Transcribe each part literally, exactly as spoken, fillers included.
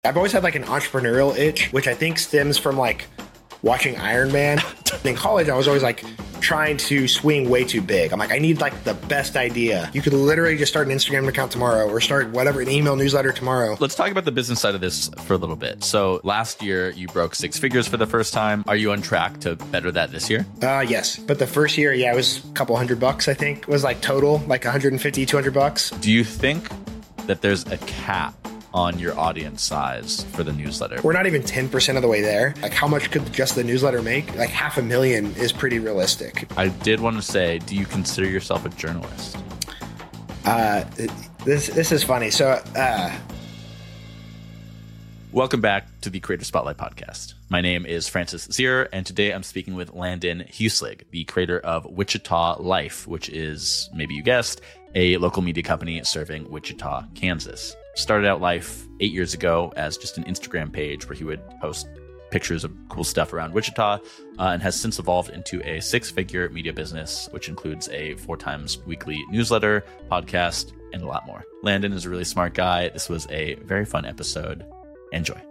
I've always had like an entrepreneurial itch, which I think stems from like watching Iron Man. In college, I was always like trying to swing way too big. I'm like, I need like the best idea. You could literally just start an Instagram account tomorrow or start whatever, an email newsletter tomorrow. Let's talk about the business side of this for a little bit. So last year you broke six figures for the first time. Are you on track to better that this year? Uh, yes. But the first year, yeah, it was a couple hundred bucks, I think. It was like total, like one hundred fifty, two hundred bucks. Do you think that there's a cap on your audience size for the newsletter? We're not even ten percent of the way there. Like, how much could just the newsletter make? Like half a million is pretty realistic. I did want to say, do you consider yourself a journalist? Uh, this this is funny. So, uh, welcome back to the Creator Spotlight podcast. My name is Francis Zier, and today I'm speaking with Landon Huslig, the creator of Wichita Life, which is, maybe you guessed, a local media company serving Wichita, Kansas. Started out Life eight years ago as just an Instagram page where he would post pictures of cool stuff around Wichita, uh, and has since evolved into a six-figure media business, which includes a four times weekly newsletter, podcast, and a lot more. Landon is a really smart guy. This was a very fun episode. Enjoy.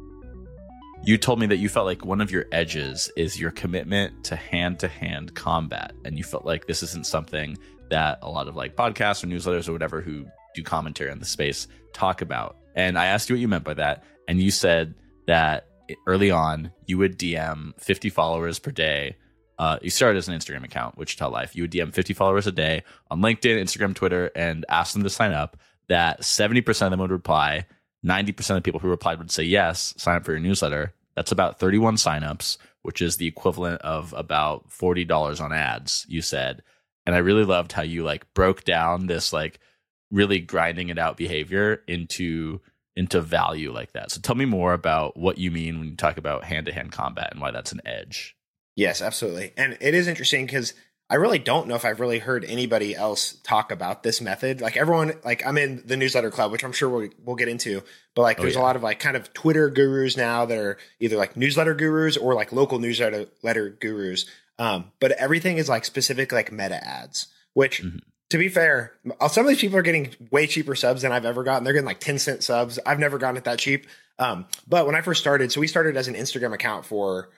You told me that you felt like one of your edges is your commitment to hand-to-hand combat, and you felt like this isn't something that a lot of like podcasts or newsletters or whatever who do commentary on the space talk about. And I asked you what you meant by that, and you said that early on you would D M fifty followers per day. Uh, you started as an Instagram account, Wichita Life. You would D M fifty followers a day on LinkedIn, Instagram, Twitter, and ask them to sign up. That seventy percent of them would reply. ninety percent of the people who replied would say yes, sign up for your newsletter. That's about thirty-one signups, which is the equivalent of about forty dollars on ads, you said. And I really loved how you like broke down this like really grinding it out behavior into into value like that. So tell me more about what you mean when you talk about hand-to-hand combat and why that's an edge. Yes, absolutely. And it is interesting because I really don't know if I've really heard anybody else talk about this method. Like everyone, like I'm in the newsletter club, which I'm sure we'll, we'll get into, but like, oh, there's yeah. a lot of like kind of Twitter gurus now that are either like newsletter gurus or like local newsletter letter gurus. Um, but everything is like specific, like meta ads, which mm-hmm. to be fair, some of these people are getting way cheaper subs than I've ever gotten. They're getting like ten cent subs. I've never gotten it that cheap. Um, but when I first started, so we started as an Instagram account for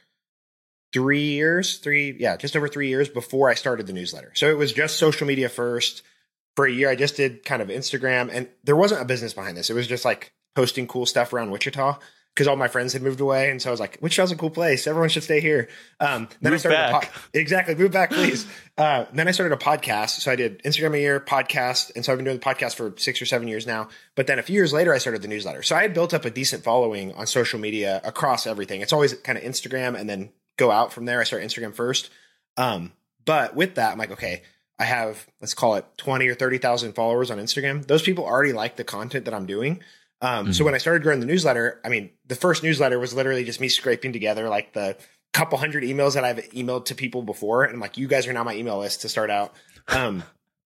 three years, three, yeah, just over three years before I started the newsletter. So it was just social media first. For a year, I just did kind of Instagram, and there wasn't a business behind this. It was just like posting cool stuff around Wichita because all my friends had moved away. And so I was like, Wichita's a cool place. Everyone should stay here. Um, then move I started back. A po- exactly. Move back, please. uh, then I started a podcast. So I did Instagram a year, podcast. And so I've been doing the podcast for six or seven years now. But then a few years later, I started the newsletter. So I had built up a decent following on social media across everything. It's always kind of Instagram and then go out from there. I start Instagram first. Um, but with that, I'm like, okay, I have, let's call it twenty or thirty thousand followers on Instagram. Those people already like the content that I'm doing. Um, mm-hmm. So when I started growing the newsletter, I mean, the first newsletter was literally just me scraping together like the couple hundred emails that I've emailed to people before. And I'm like, you guys are now my email list to start out. Um,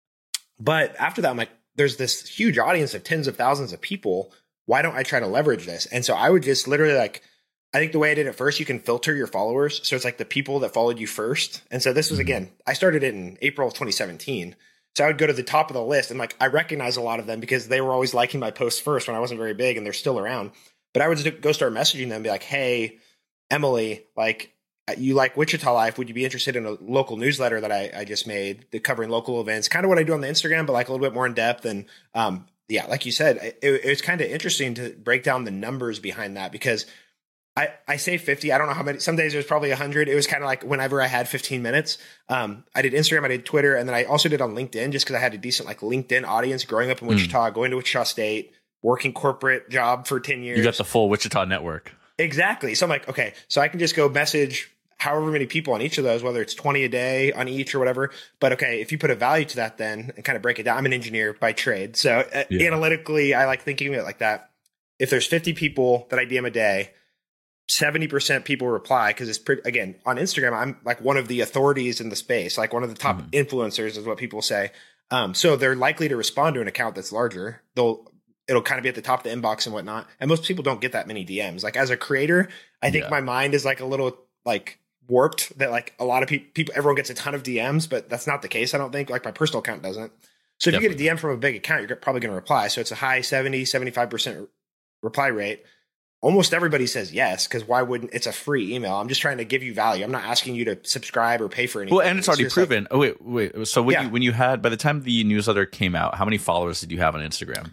but after that, I'm like, there's this huge audience of tens of thousands of people. Why don't I try to leverage this? And so I would just literally like, I think the way I did it first, you can filter your followers. So it's like the people that followed you first. And so this was, again, I started it in April of twenty seventeen. So I would go to the top of the list and like, I recognize a lot of them because they were always liking my posts first when I wasn't very big and they're still around. But I would just go start messaging them and be like, hey, Emily, like you like Wichita Life. Would you be interested in a local newsletter that I, I just made that covering local events? Kind of what I do on the Instagram, but like a little bit more in depth. And um, yeah, like you said, it, it was kind of interesting to break down the numbers behind that because I, I say fifty. I don't know how many. Some days there's probably one hundred. It was kind of like whenever I had fifteen minutes. Um, I did Instagram, I did Twitter, and then I also did on LinkedIn just because I had a decent like LinkedIn audience growing up in Wichita, mm. going to Wichita State, working corporate job for ten years. You got the full Wichita network. Exactly. So I'm like, okay, so I can just go message however many people on each of those, whether it's twenty a day on each or whatever. But okay, if you put a value to that then and kind of break it down, I'm an engineer by trade. So uh, yeah. analytically, I like thinking of it like that. If there's fifty people that I D M a day, seventy percent people reply because it's pretty, again, on Instagram, I'm like one of the authorities in the space, like one of the top mm. influencers is what people say. Um, so they're likely to respond to an account that's larger. They'll, it'll kind of be at the top of the inbox and whatnot. And most people don't get that many D Ms. Like as a creator, I think yeah. my mind is like a little like warped that like a lot of pe- people, everyone gets a ton of D Ms, but that's not the case. I don't think like my personal account doesn't. So if Definitely. you get a D M from a big account, you're probably going to reply. So it's a high seventy, seventy-five percent reply rate. almost everybody says yes, because why wouldn't? It's a free email. I'm just trying to give you value. I'm not asking you to subscribe or pay for anything. Well, and it's, it's already proven. Like, oh wait, wait. So when yeah. you when you had by the time the newsletter came out, how many followers did you have on Instagram?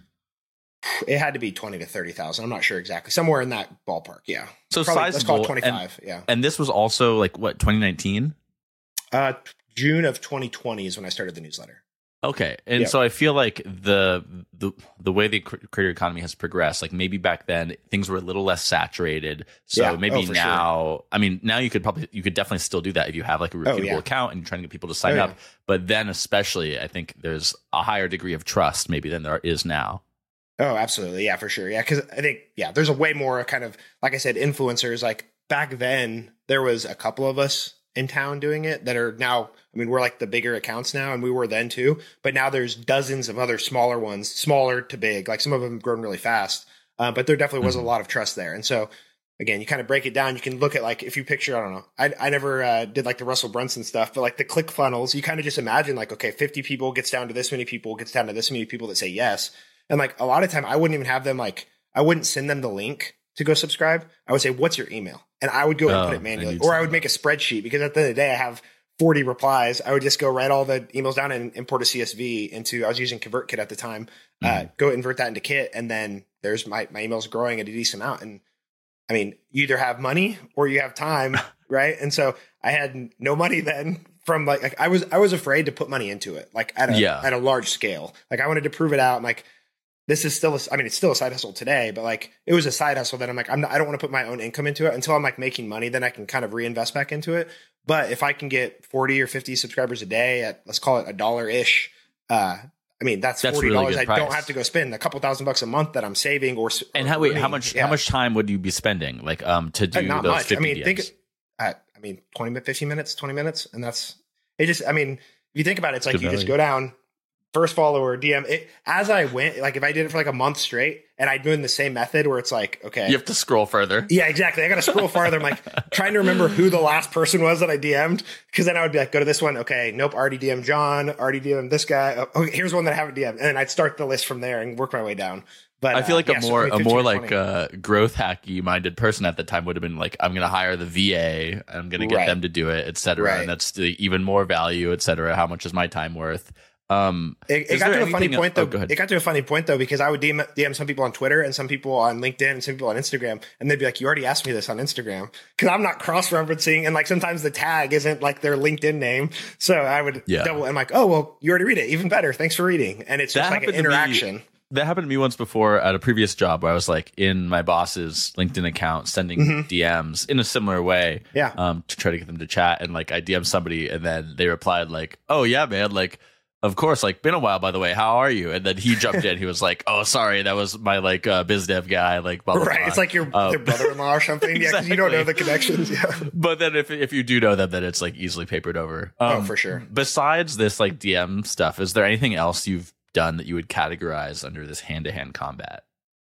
It had to be twenty to thirty thousand. I'm not sure exactly. Somewhere in that ballpark. Yeah. So Probably, sizable. Let's call it twenty-five. And, yeah. And this was also like what, twenty nineteen? Uh, June of twenty twenty is when I started the newsletter. Okay. And yep. so I feel like the, the the way the creator economy has progressed, like maybe back then things were a little less saturated. So yeah. maybe oh, now, sure. I mean, now you could probably, you could definitely still do that if you have like a reputable oh, yeah. account and you're trying to get people to sign oh, up. Yeah. But then especially, I think there's a higher degree of trust maybe than there is now. Oh, absolutely. Yeah, for sure. Yeah. Cause I think, yeah, there's a way more kind of, like I said, influencers. Like back then there was a couple of us in town doing it that are now, I mean, we're like the bigger accounts now, and we were then too, but now there's dozens of other smaller ones, smaller to big, like some of them have grown really fast. Uh, but there definitely was mm-hmm. a lot of trust there. And so again, you kind of break it down. You can look at like, if you picture, I don't know, I, I never uh, did like the Russell Brunson stuff, but like the click funnels, you kind of just imagine like, okay, fifty people gets down to this many people, gets down to this many people that say yes. And like a lot of time I wouldn't even have them, like, I wouldn't send them the link to go subscribe. I would say, what's your email? And I would go and oh, put it manually, or I would make a spreadsheet, because at the end of the day, I have forty replies. I would just go write all the emails down and import a C S V into, I was using ConvertKit at the time, mm-hmm. uh, go invert that into Kit. And then there's my, my emails growing at a decent amount. And I mean, you either have money or you have time. Right. And so I had no money then from like, like I was, I was afraid to put money into it, like at a, yeah. at a large scale. Like I wanted to prove it out. I'm like, this is still, a, I mean, it's still a side hustle today, but like it was a side hustle that I'm like, I'm not, I don't want to put my own income into it until I'm like making money. Then I can kind of reinvest back into it. But if I can get forty or fifty subscribers a day at, let's call it a dollar ish. Uh, I mean, that's, that's forty dollars. Really I price. don't have to go spend a couple thousand bucks a month that I'm saving or, and or how, wait, how much, yeah. how much time would you be spending like, um, to do uh, not those much. fifty I mean, D Ms? think, uh, I mean, twenty, fifteen minutes, twenty minutes. And that's, it just, I mean, if you think about it, it's like Good you value. just go down, first follower, D M it as I went. Like if I did it for like a month straight and I'd doing the same method where it's like, okay, you have to scroll further. Yeah, exactly. I got to scroll farther. I'm like trying to remember who the last person was that I D M'd. Cause then I would be like, go to this one. Okay. Nope. Already D M'd John, already D M'd this guy. Oh, okay, here's one that I haven't D M'd. And then I'd start the list from there and work my way down. But I feel like uh, a yeah, more, so a more like uh growth hacky minded person at the time would have been like, I'm going to hire the V A. I'm going to get right. them to do it, et cetera. Right. And that's the even more value, et cetera. How much is my time worth? Um, it, it got to a funny point though. Oh, it got to a funny point though, because I would D M, D M some people on Twitter and some people on LinkedIn and some people on Instagram, and they'd be like, you already asked me this on Instagram, because I'm not cross-referencing. And like, sometimes the tag isn't like their LinkedIn name. So I would yeah. double. I'm like, oh, well, you already read it. Even better. Thanks for reading. And it's just that like an interaction. Me, that happened to me once before at a previous job where I was like in my boss's LinkedIn account, sending mm-hmm. D Ms in a similar way. Yeah. Um, to try to get them to chat. And like I D M'd somebody and then they replied like, oh yeah, man. Like, of course, like, been a while, by the way. How are you? And then he jumped in. He was like, oh, sorry, that was my, like, uh, biz dev guy, like, blah, blah, right. blah. It's like your, um, their brother-in-law or something. Exactly. Yeah, because you don't know the connections. Yeah. But then if if you do know them, then it's, like, easily papered over. Um, oh, for sure. Besides this, like, D M stuff, is there anything else you've done that you would categorize under this hand-to-hand combat?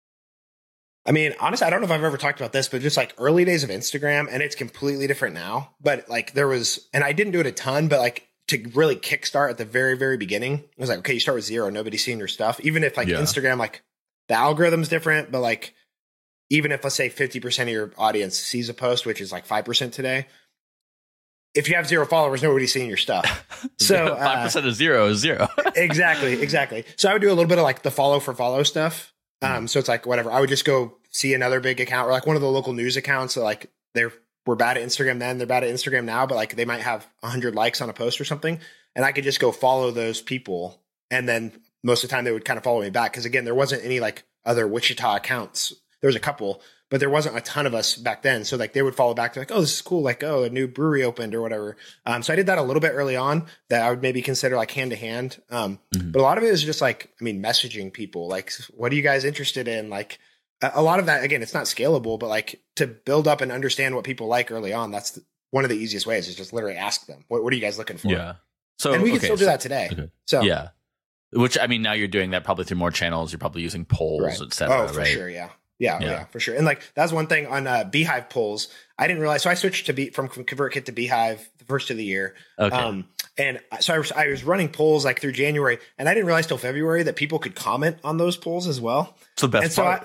I mean, honestly, I don't know if I've ever talked about this, but just, like, early days of Instagram, and it's completely different now. But, like, there was, and I didn't do it a ton, but, like, to really kickstart at the very, very beginning, it was like, okay, you start with zero, nobody's seeing your stuff. Even if like yeah. Instagram, like the algorithm's different, but like, even if let's say fifty percent of your audience sees a post, which is like five percent today, if you have zero followers, nobody's seeing your stuff. So five percent uh, of zero is zero. exactly. Exactly. So I would do a little bit of like the follow for follow stuff. Um, mm-hmm. So it's like, whatever, I would just go see another big account or like one of the local news accounts. So like they're, We're bad at Instagram then, they're bad at Instagram now, but like they might have one hundred likes on a post or something. And I could just go follow those people. And then most of the time they would kind of follow me back. Because again, there wasn't any like other Wichita accounts. There was a couple, but there wasn't a ton of us back then. So like they would follow back to like, oh, this is cool. Like, oh, a new brewery opened or whatever. Um, so I did that a little bit early on that I would maybe consider like hand to hand. Um, mm-hmm. But a lot of it is just like, I mean, messaging people, like, what are you guys interested in? Like, a lot of that, again, it's not scalable, but like to build up and understand what people like early on, that's the, one of the easiest ways is just literally ask them, what, what are you guys looking for? Yeah. So, and we can okay, still do so, that today. Okay. So, yeah. Which, I mean, now you're doing that probably through more channels. You're probably using polls, right. et cetera. Oh, for right? sure. Yeah. Yeah, yeah. yeah, for sure. And like, that's one thing on uh, Beehive polls. I didn't realize. So I switched to be from ConvertKit to Beehive the first of the year. Okay. Um, and so I was, I was running polls like through January, and I didn't realize till February that people could comment on those polls as well. It's the best and so part. I,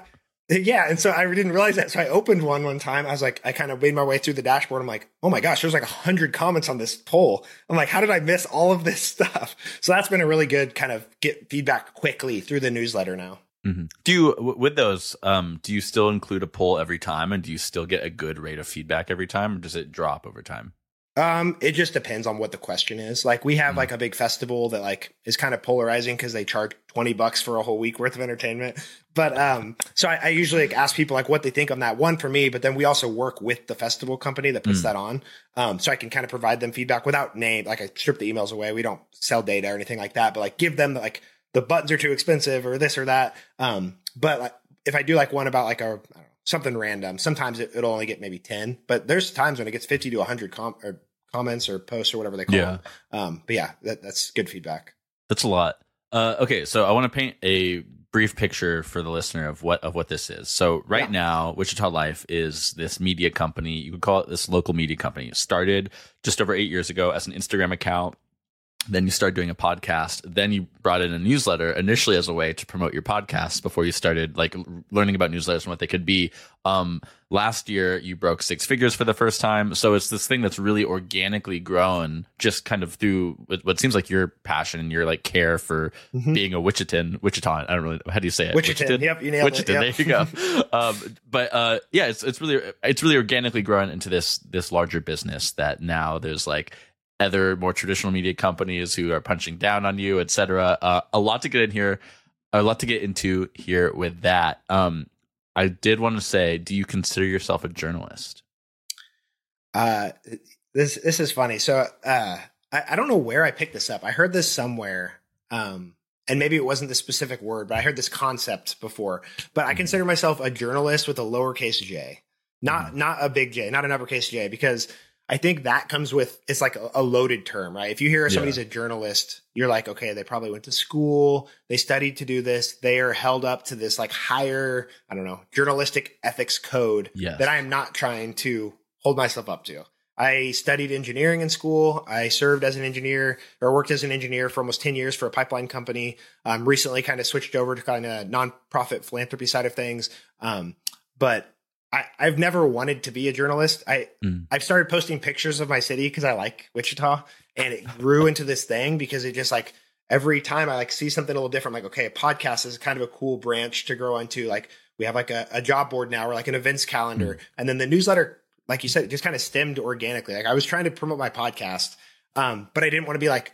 Yeah. And so I didn't realize that. So I opened one one time. I was like, I kind of made my way through the dashboard. I'm like, oh my gosh, there's like a hundred comments on this poll. I'm like, how did I miss all of this stuff? So that's been a really good kind of get feedback quickly through the newsletter now. Mm-hmm. Do you, w- with those, um, do you still include a poll every time, and do you still get a good rate of feedback every time, or does it drop over time? Um, it just depends on what the question is. Like we have mm-hmm. like a big festival that like is kind of polarizing because they charge twenty bucks for a whole week worth of entertainment. But um, so I, I usually like, ask people like what they think on that one for me, but then we also work with the festival company that puts mm. that on. Um, so I can kind of provide them feedback without name. Like I strip the emails away. We don't sell data or anything like that, but like give them the, like the buttons are too expensive or this or that. Um, but like, if I do like one about like a, I don't know, something random, sometimes it, it'll only get maybe ten, but there's times when it gets fifty to a hundred com- or comments or posts or whatever they call yeah. them. Um, but yeah, that, that's good feedback. That's a lot. Uh, okay. So I want to paint a brief picture for the listener of what, of what this is. So right yeah. now, Wichita Life is this media company. You could call it this local media company. It started just over eight years ago as an Instagram account. Then you started doing a podcast. Then you brought in a newsletter initially as a way to promote your podcast before you started like learning about newsletters and what they could be. Um, last year, you broke six figures for the first time. So it's this thing that's really organically grown just kind of through what seems like your passion and your like care for mm-hmm. being a Wichitan, Wichitan. I don't really, how do you say it? Wichitan. Wichitan? Yep, you nailed Wichitan, it. Yep. There you go. um, but uh, yeah, it's it's really it's really organically grown into this this larger business that now there's like other more traditional media companies who are punching down on you, et cetera. Uh, a lot to get in here, a lot to get into here with that. Um, I did want to say, do you consider yourself a journalist? Uh, this this is funny. So uh, I, I don't know where I picked this up. I heard this somewhere, um, and maybe it wasn't the specific word, but I heard this concept before. But I consider myself a journalist with a lowercase j, not mm-hmm. not a big J, not an uppercase J, because I think that comes with, it's like a, a loaded term, right? If you hear somebody's yeah. a journalist, you're like, okay, they probably went to school, they studied to do this, they are held up to this like higher, I don't know, journalistic ethics code yes. that I am not trying to hold myself up to. I studied engineering in school. I served as an engineer or worked as an engineer for almost ten years for a pipeline company. Um, recently kind of switched over to kind of nonprofit philanthropy side of things. Um, but I, I've never wanted to be a journalist. I, mm. I've started posting pictures of my city because I like Wichita, and it grew into this thing because it just like every time I like see something a little different, I'm like, okay, a podcast is kind of a cool branch to grow into. Like we have like a, a job board now or like an events calendar. Mm. And then the newsletter, like you said, it just kind of stemmed organically. Like I was trying to promote my podcast, um, but I didn't want to be like,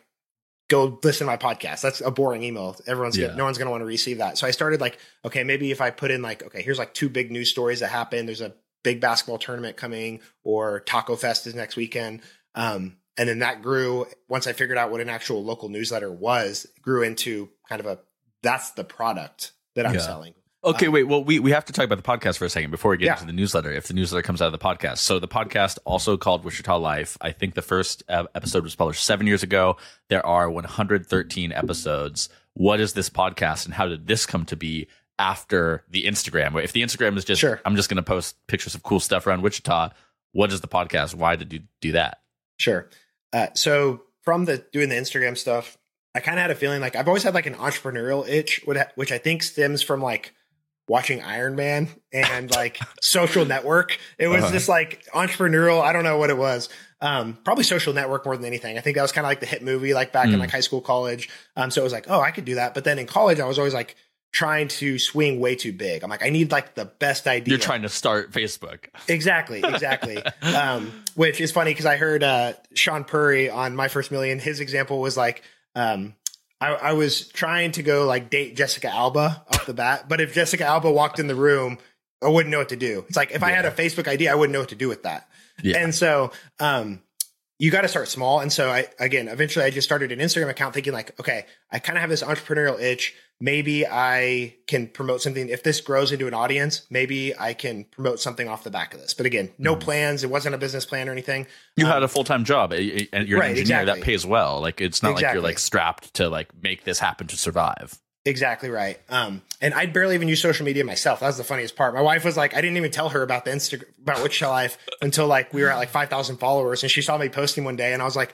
go listen to my podcast. That's a boring email. Everyone's yeah. gonna, no one's going to want to receive that. So I started like, okay, maybe if I put in like, okay, here's like two big news stories that happened. There's a big basketball tournament coming, or Taco Fest is next weekend. Um, and then that grew once I figured out what an actual local newsletter was, it grew into kind of a, that's the product that I'm yeah. selling. Okay, wait. Well, we, we have to talk about the podcast for a second before we get yeah. into the newsletter, if the newsletter comes out of the podcast. So the podcast, also called Wichita Life, I think the first episode was published seven years ago. There are one hundred thirteen episodes. What is this podcast, and how did this come to be after the Instagram? If the Instagram is just, sure. I'm just going to post pictures of cool stuff around Wichita, what is the podcast? Why did you do that? Sure. Uh, so from the doing the Instagram stuff, I kind of had a feeling like I've always had like an entrepreneurial itch, which I think stems from like watching Iron Man and like Social Network. It was uh-huh. just like entrepreneurial. I don't know what it was. Um, probably Social Network more than anything. I think that was kind of like the hit movie, like back mm. in like high school, college. Um, so it was like, oh, I could do that. But then in college, I was always like trying to swing way too big. I'm like, I need like the best idea. You're trying to start Facebook. Exactly. Exactly. um, which is funny because I heard, uh, Sean Purry on My First Million. His example was like, um, I, I was trying to go like date Jessica Alba off the bat, but if Jessica Alba walked in the room, I wouldn't know what to do. It's like, if yeah. I had a Facebook I D, I wouldn't know what to do with that. Yeah. And so, um, you got to start small. And so I, again, eventually I just started an Instagram account thinking like, okay, I kind of have this entrepreneurial itch. Maybe I can promote something. If this grows into an audience, maybe I can promote something off the back of this. But again, no mm. plans. It wasn't a business plan or anything. You um, had a full-time job and you're right, an engineer exactly. that pays well. Like it's not exactly. like you're like strapped to like make this happen to survive. Exactly right. Um, and I barely even use social media myself. That was the funniest part. My wife was like, I didn't even tell her about the Instagram, about Wichita Life until like we were at like five thousand followers. And she saw me posting one day and I was like,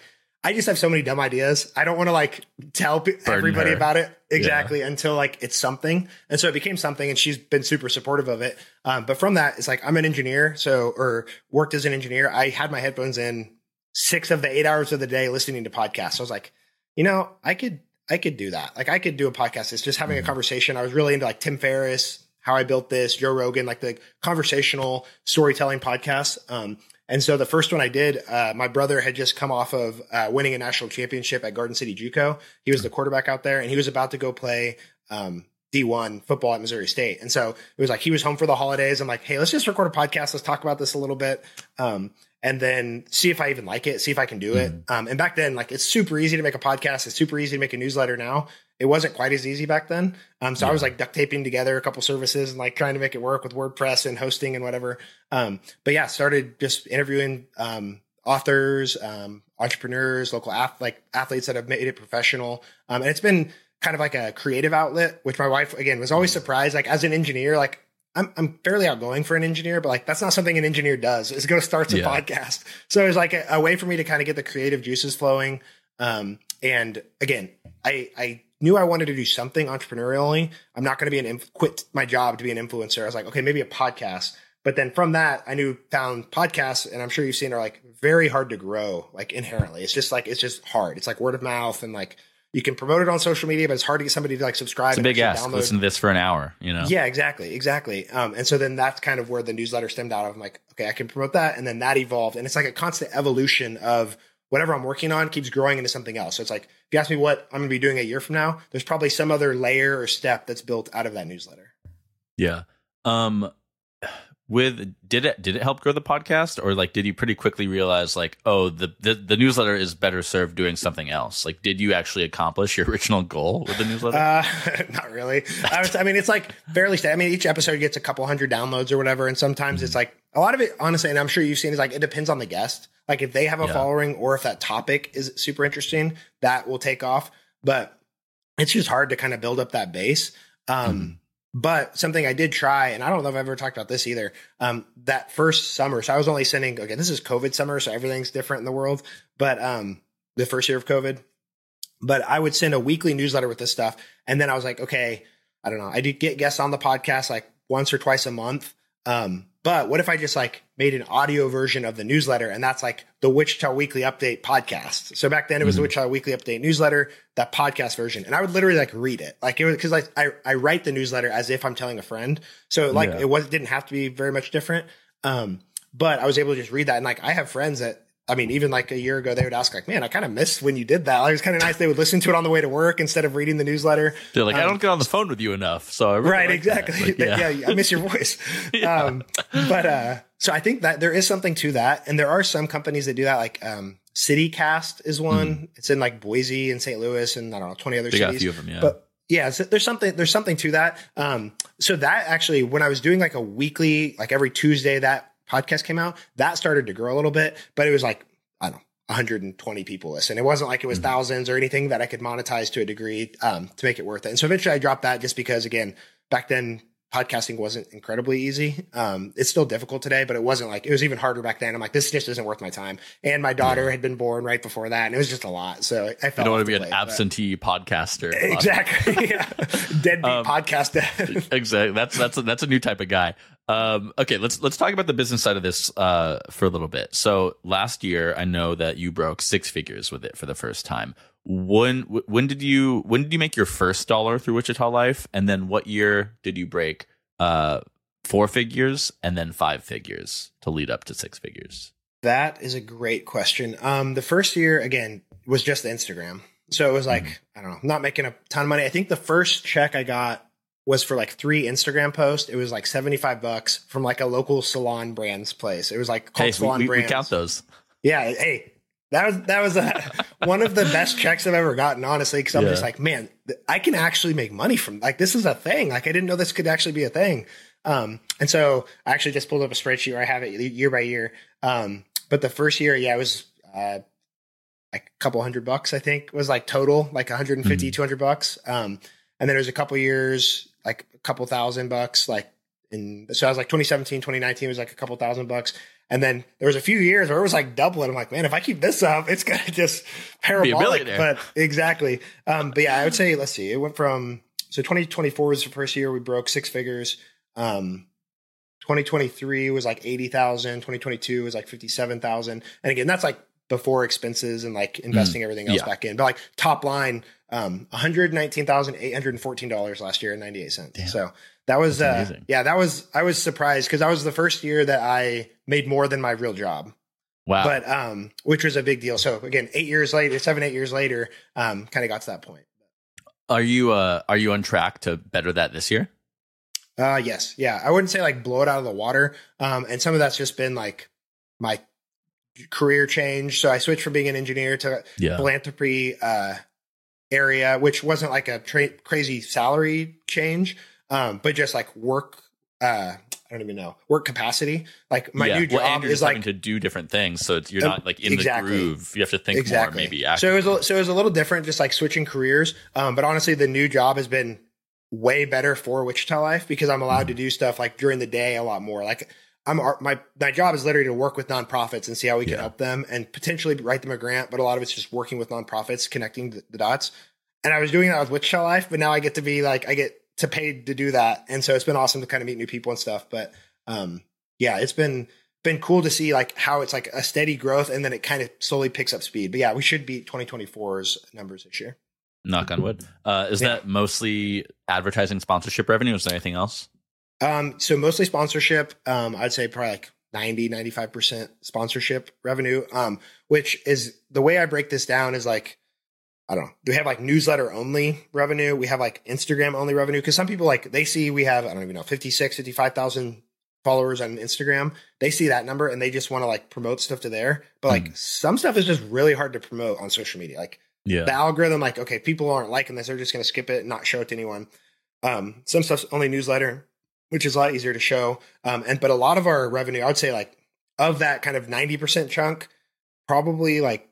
I just have so many dumb ideas. I don't want to like tell pe- everybody her. about it exactly yeah. until like it's something. And so it became something, and she's been super supportive of it. Um, but from that, it's like, I'm an engineer. So, or worked as an engineer. I had my headphones in six of the eight hours of the day listening to podcasts. So I was like, you know, I could, I could do that. Like I could do a podcast. It's just having mm-hmm. a conversation. I was really into like Tim Ferriss, How I Built This, Joe Rogan, like the conversational storytelling podcasts. Um, And so the first one I did, uh, my brother had just come off of uh, winning a national championship at Garden City JUCO. He was the quarterback out there, and he was about to go play um, D one football at Missouri State. And so it was like he was home for the holidays. I'm like, hey, let's just record a podcast. Let's talk about this a little bit, um, and then see if I even like it, see if I can do it. Mm-hmm. Um, and back then, like, it's super easy to make a podcast. It's super easy to make a newsletter now. It wasn't quite as easy back then. Um, so yeah. I was like duct taping together a couple services and like trying to make it work with WordPress and hosting and whatever. Um, but yeah, started just interviewing um, authors, um, entrepreneurs, local ath- like athletes that have made it professional. Um, and it's been kind of like a creative outlet, which my wife, again, was always surprised. Like as an engineer, like I'm, I'm fairly outgoing for an engineer, but like, that's not something an engineer does, is go start a yeah. podcast. So it was like a, a way for me to kind of get the creative juices flowing. Um, and again, I, I, knew I wanted to do something entrepreneurially. I'm not going to be an inf- quit my job to be an influencer. I was like, okay, maybe a podcast. But then from that, I knew found podcasts, and I'm sure you've seen, are like very hard to grow, like inherently. It's just like, it's just hard. It's like word of mouth, and like you can promote it on social media, but it's hard to get somebody to like subscribe. It's a big ask. Download. Listen to this for an hour, you know? Yeah, exactly. Exactly. Um, and so then that's kind of where the newsletter stemmed out of. I'm like, okay, I can promote that. And then that evolved. And it's like a constant evolution of whatever I'm working on keeps growing into something else. So it's like, if you ask me what I'm going to be doing a year from now, there's probably some other layer or step that's built out of that newsletter. Yeah. Um, with, did it, did it help grow the podcast, or like, did you pretty quickly realize like, oh, the, the, the newsletter is better served doing something else? Like, did you actually accomplish your original goal with the newsletter? Uh, not really. I, was, I mean, it's like fairly steady. I mean, each episode gets a couple hundred downloads or whatever. And sometimes mm-hmm. it's like a lot of it, honestly, and I'm sure you've seen, is like, it depends on the guest. Like if they have a yeah. following, or if that topic is super interesting, that will take off. But it's just hard to kind of build up that base. Um, mm. But something I did try, and I don't know if I've ever talked about this either, um, that first summer. So I was only sending, okay, this is COVID summer, so everything's different in the world. But um, the first year of COVID, but I would send a weekly newsletter with this stuff. And then I was like, okay, I don't know. I did get guests on the podcast like once or twice a month. Um, But what if I just like made an audio version of the newsletter, and that's like the Wichita Weekly Update podcast. So back then it was mm-hmm. the Wichita Weekly Update newsletter, that podcast version. And I would literally like read it. Like it was, cause like I, I write the newsletter as if I'm telling a friend. So like yeah. it was, didn't have to be very much different. Um, but I was able to just read that. And like, I have friends that, I mean, even like a year ago, they would ask like, man, I kind of missed when you did that. Like, it was kind of nice. They would listen to it on the way to work instead of reading the newsletter. They're like, um, I don't get on the phone with you enough. So I really right, like exactly. Like, yeah. yeah, I miss your voice. yeah. Um, but, uh, so I think that there is something to that. And there are some companies that do that. Like, um, CityCast is one. Mm. It's in like Boise and Saint Louis and I don't know, twenty other they cities. Got a few of them, yeah. But yeah, so there's something, there's something to that. Um, so that actually, when I was doing like a weekly, like every Tuesday, that podcast came out, that started to grow a little bit, but it was like, I don't know, one hundred twenty people listen. It wasn't like it was mm-hmm. thousands or anything that I could monetize to a degree um, to make it worth it. And so eventually I dropped that just because, again, back then podcasting wasn't incredibly easy. Um, it's still difficult today, but it wasn't like, it was even harder back then. I'm like, this just isn't worth my time. And my daughter yeah. had been born right before that. And it was just a lot. So I felt you don't want to be play, an absentee but... podcaster. Exactly. yeah. Deadbeat um, podcast dad. Exactly. That's, that's, a, that's a new type of guy. Um, okay, let's let's talk about the business side of this uh, for a little bit. So last year, I know that you broke six figures with it for the first time. When when did you when did you make your first dollar through Wichita Life? And then what year did you break uh, four figures and then five figures to lead up to six figures? That is a great question. Um, the first year, again, was just the Instagram. So it was like, mm-hmm. I don't know, not making a ton of money. I think the first check I got was for like three Instagram posts. It was like seventy-five bucks from like a local salon brands place. It was like called hey, Salon we, we, Brands. We count those. Yeah. Hey, that was, that was a, one of the best checks I've ever gotten, honestly. Cause I'm yeah. just like, man, I can actually make money from like, this is a thing. Like I didn't know this could actually be a thing. Um, and so I actually just pulled up a spreadsheet where I have it year by year. Um, but the first year, yeah, it was, uh, like a couple hundred bucks, I think was like total, like one hundred fifty, mm-hmm. two hundred bucks. Um, and then there was a couple years, like a couple thousand bucks, like in, so I was like twenty seventeen, twenty nineteen was like a couple thousand bucks. And then there was a few years where it was like doubling. I'm like, man, if I keep this up, it's going to just parabolic. But exactly. Um, but yeah, I would say, let's see, it went from, so twenty twenty-four was the first year we broke six figures. Um, twenty twenty-three was like eighty thousand. twenty twenty-two was like fifty-seven thousand. And again, that's like before expenses and like investing mm, everything else yeah. back in. But like top line, um, one hundred nineteen thousand eight hundred fourteen dollars last year and ninety-eight cents. Damn. So that was, uh, yeah, that was, I was surprised because that was the first year that I made more than my real job. Wow. But, um, which was a big deal. So again, eight years later, seven, eight years later, um, kind of got to that point. Are you, uh, are you on track to better that this year? Uh, yes. Yeah. I wouldn't say like blow it out of the water. Um, and some of that's just been like my career change. So I switched from being an engineer to yeah. philanthropy, uh, area, which wasn't like a tra- crazy salary change. Um, but just like work, uh, I don't even know, work capacity. Like my yeah. new job well, and you're is just like having to do different things. So it's, you're not like in exactly. the groove. You have to think exactly. more maybe. So it was, a, so it was a little different, just like switching careers. Um, but honestly, the new job has been way better for Wichita Life because I'm allowed mm-hmm. to do stuff like during the day a lot more. Like I'm, my, my job is literally to work with nonprofits and see how we can yeah. help them and potentially write them a grant. But a lot of it's just working with nonprofits, connecting the, the dots. And I was doing that with Wichita Life, but now I get to be like, I get to pay to do that. And so it's been awesome to kind of meet new people and stuff. But um, yeah, it's been, been cool to see like how it's like a steady growth and then it kind of slowly picks up speed. But yeah, we should beat twenty twenty-four's numbers this year. Knock on wood. Uh, is yeah. that mostly advertising sponsorship revenue? Is there anything else? Um, so mostly sponsorship. Um, I'd say probably like ninety, ninety-five percent sponsorship revenue, um, which is the way I break this down is like, I don't know. We have like newsletter only revenue. We have like Instagram only revenue. Cause some people like they see we have, I don't even know, fifty-six, fifty-five thousand followers on Instagram. They see that number and they just want to like promote stuff to there. But like mm. some stuff is just really hard to promote on social media. Like yeah. the algorithm, like, okay, people aren't liking this. They're just going to skip it and not show it to anyone. Um, some stuff's only newsletter, which is a lot easier to show. Um, and, but a lot of our revenue, I would say like of that kind of ninety percent chunk, probably like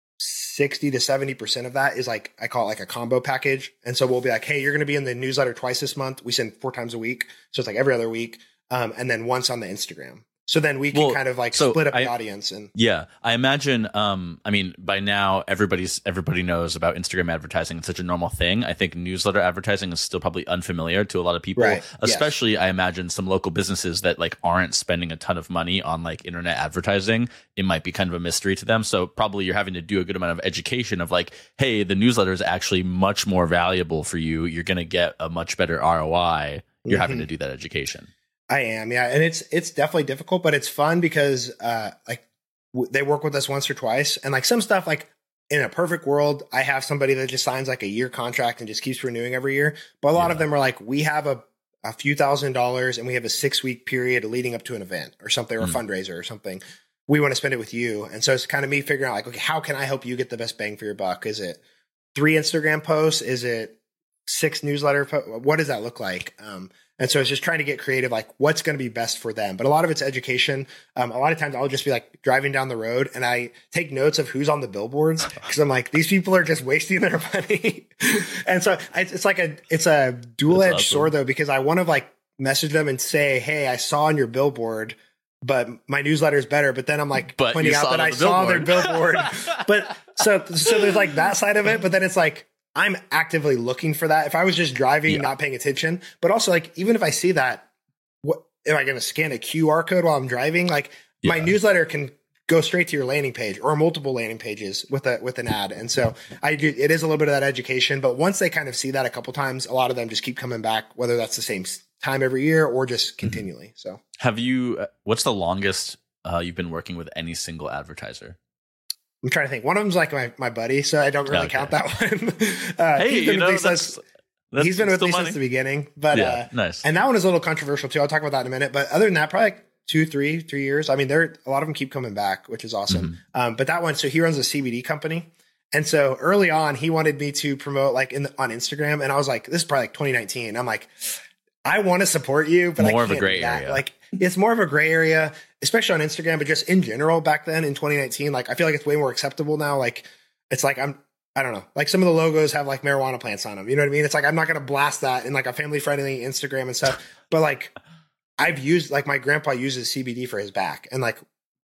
sixty to seventy percent of that is like, I call it like a combo package. And so we'll be like, hey, you're going to be in the newsletter twice this month. We send four times a week. So it's like every other week. Um, and then once on the Instagram. So then we can well, kind of like so split up I, the audience. And yeah, I imagine, um, I mean, by now everybody's, everybody knows about Instagram advertising. It's such a normal thing. I think newsletter advertising is still probably unfamiliar to a lot of people, right. especially yes. I imagine some local businesses that like aren't spending a ton of money on like internet advertising. It might be kind of a mystery to them. So probably you're having to do a good amount of education of like, hey, the newsletter is actually much more valuable for you. You're going to get a much better R O I. You're mm-hmm. having to do that education. I am. Yeah. And it's, it's definitely difficult, but it's fun because, uh, like w- they work with us once or twice and like some stuff, like in a perfect world, I have somebody that just signs like a year contract and just keeps renewing every year. But a lot yeah. of them are like, we have a, a few thousand dollars and we have a six week period leading up to an event or something or a mm. fundraiser or something. We want to spend it with you. And so it's kind of me figuring out like, okay, how can I help you get the best bang for your buck? Is it three Instagram posts? Is it six newsletter? Po- what does that look like? Um, And so it's just trying to get creative, like what's going to be best for them. But a lot of it's education. Um, a lot of times I'll just be like driving down the road and I take notes of who's on the billboards because I'm like, these people are just wasting their money. And so I, it's like a, it's a dual edged awesome. sword though, because I want to like message them and say, hey, I saw on your billboard, but my newsletter is better. But then I'm like but pointing out that I saw their billboard. But so, so there's like that side of it. But then it's like, I'm actively looking for that. If I was just driving, yeah. not paying attention, but also like, even if I see that, what am I going to scan a Q R code while I'm driving? Like yeah. my newsletter can go straight to your landing page or multiple landing pages with a, with an ad. And so I do, it is a little bit of that education, but once they kind of see that a couple times, a lot of them just keep coming back, whether that's the same time every year or just continually. Mm-hmm. So have you, what's the longest uh, you've been working with any single advertiser? I'm trying to think. One of them's like my, my buddy, so I don't really okay. count that one. uh, hey, he's been you know, with me that's, since, that's he's been with me money. since the beginning. But yeah, uh, nice. And that one is a little controversial too. I'll talk about that in a minute. But other than that, probably like two, three, three years. I mean, there a lot of them keep coming back, which is awesome. Mm-hmm. Um, but that one, so he runs a C B D company. And so early on, he wanted me to promote like in the, on Instagram. And I was like, this is probably like twenty nineteen. I'm like, I want to support you, but more I can't of a gray do that. area. Like it's more of a gray area, especially on Instagram, but just in general back then in twenty nineteen, like I feel like it's way more acceptable now. Like it's like, I'm, I don't know, like some of the logos have like marijuana plants on them. You know what I mean? It's like, I'm not going to blast that in like a family friendly Instagram and stuff, but like I've used, like my grandpa uses C B D for his back and like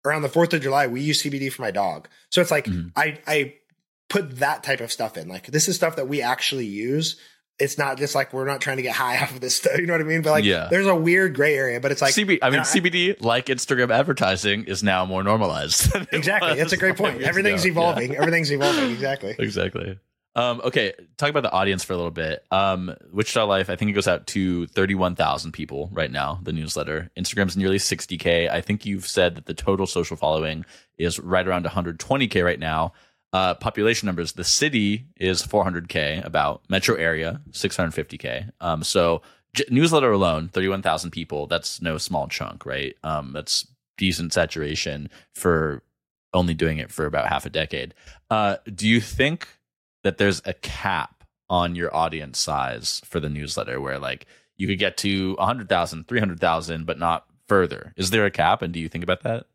around the fourth of July, we use C B D for my dog. So it's like, mm-hmm. I, I put that type of stuff in. Like, this is stuff that we actually use. It's not just like, we're not trying to get high off of this stuff. You know what I mean? But like, yeah. there's a weird gray area, but it's like, C B D, I mean, I, C B D, like Instagram advertising, is now more normalized. Exactly. That's a great point. Everything's ago. evolving. Yeah. Everything's evolving. Exactly. Exactly. Um, okay. Talk about the audience for a little bit. Um, Wichita Life, I think it goes out to thirty-one thousand people right now, the newsletter. Instagram's nearly sixty K. I think you've said that the total social following is right around one hundred twenty K right now. Uh, population numbers, the city is four hundred K, about metro area, six hundred fifty K. Um, so j- newsletter alone, thirty-one thousand people, that's no small chunk, right? Um, that's decent saturation for only doing it for about half a decade. Uh, do you think that there's a cap on your audience size for the newsletter where like you could get to one hundred thousand, three hundred thousand, but not further? Is there a cap? And do you think about that?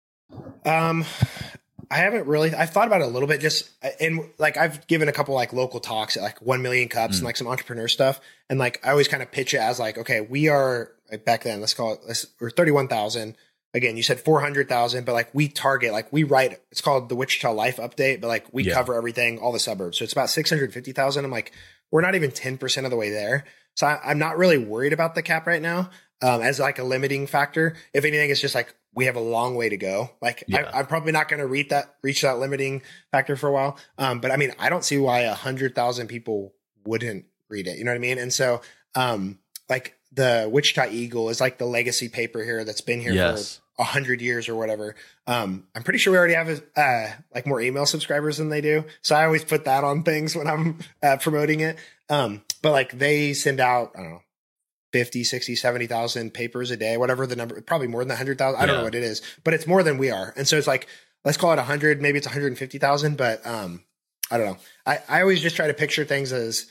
Um, I haven't really, I've thought about it a little bit, just, and like, I've given a couple like local talks at like one million cups mm. and like some entrepreneur stuff. And like, I always kind of pitch it as like, okay, we are like back then, let's call it, let's, we're thirty-one thousand. Again, you said four hundred thousand, but like we target, like we write, it's called the Wichita Life Update, but like we yeah. cover everything, all the suburbs. So it's about six hundred fifty thousand. I'm like, we're not even ten percent of the way there. So I, I'm not really worried about the cap right now um, as like a limiting factor. If anything, it's just like, we have a long way to go. Like yeah. I, I'm probably not going to reach that, reach that limiting factor for a while. Um, but I mean, I don't see why a hundred thousand people wouldn't read it. You know what I mean? And so um, like the Wichita Eagle is like the legacy paper here that's been here yes. for a hundred years or whatever. Um, I'm pretty sure we already have uh, like more email subscribers than they do. So I always put that on things when I'm uh, promoting it. Um, but like they send out, I don't know, fifty, sixty, seventy thousand papers a day, whatever the number, probably more than one hundred thousand. I don't yeah. know what it is, but it's more than we are. And so it's like, let's call it one hundred, maybe it's one hundred fifty thousand, but um, I don't know. I, I always just try to picture things as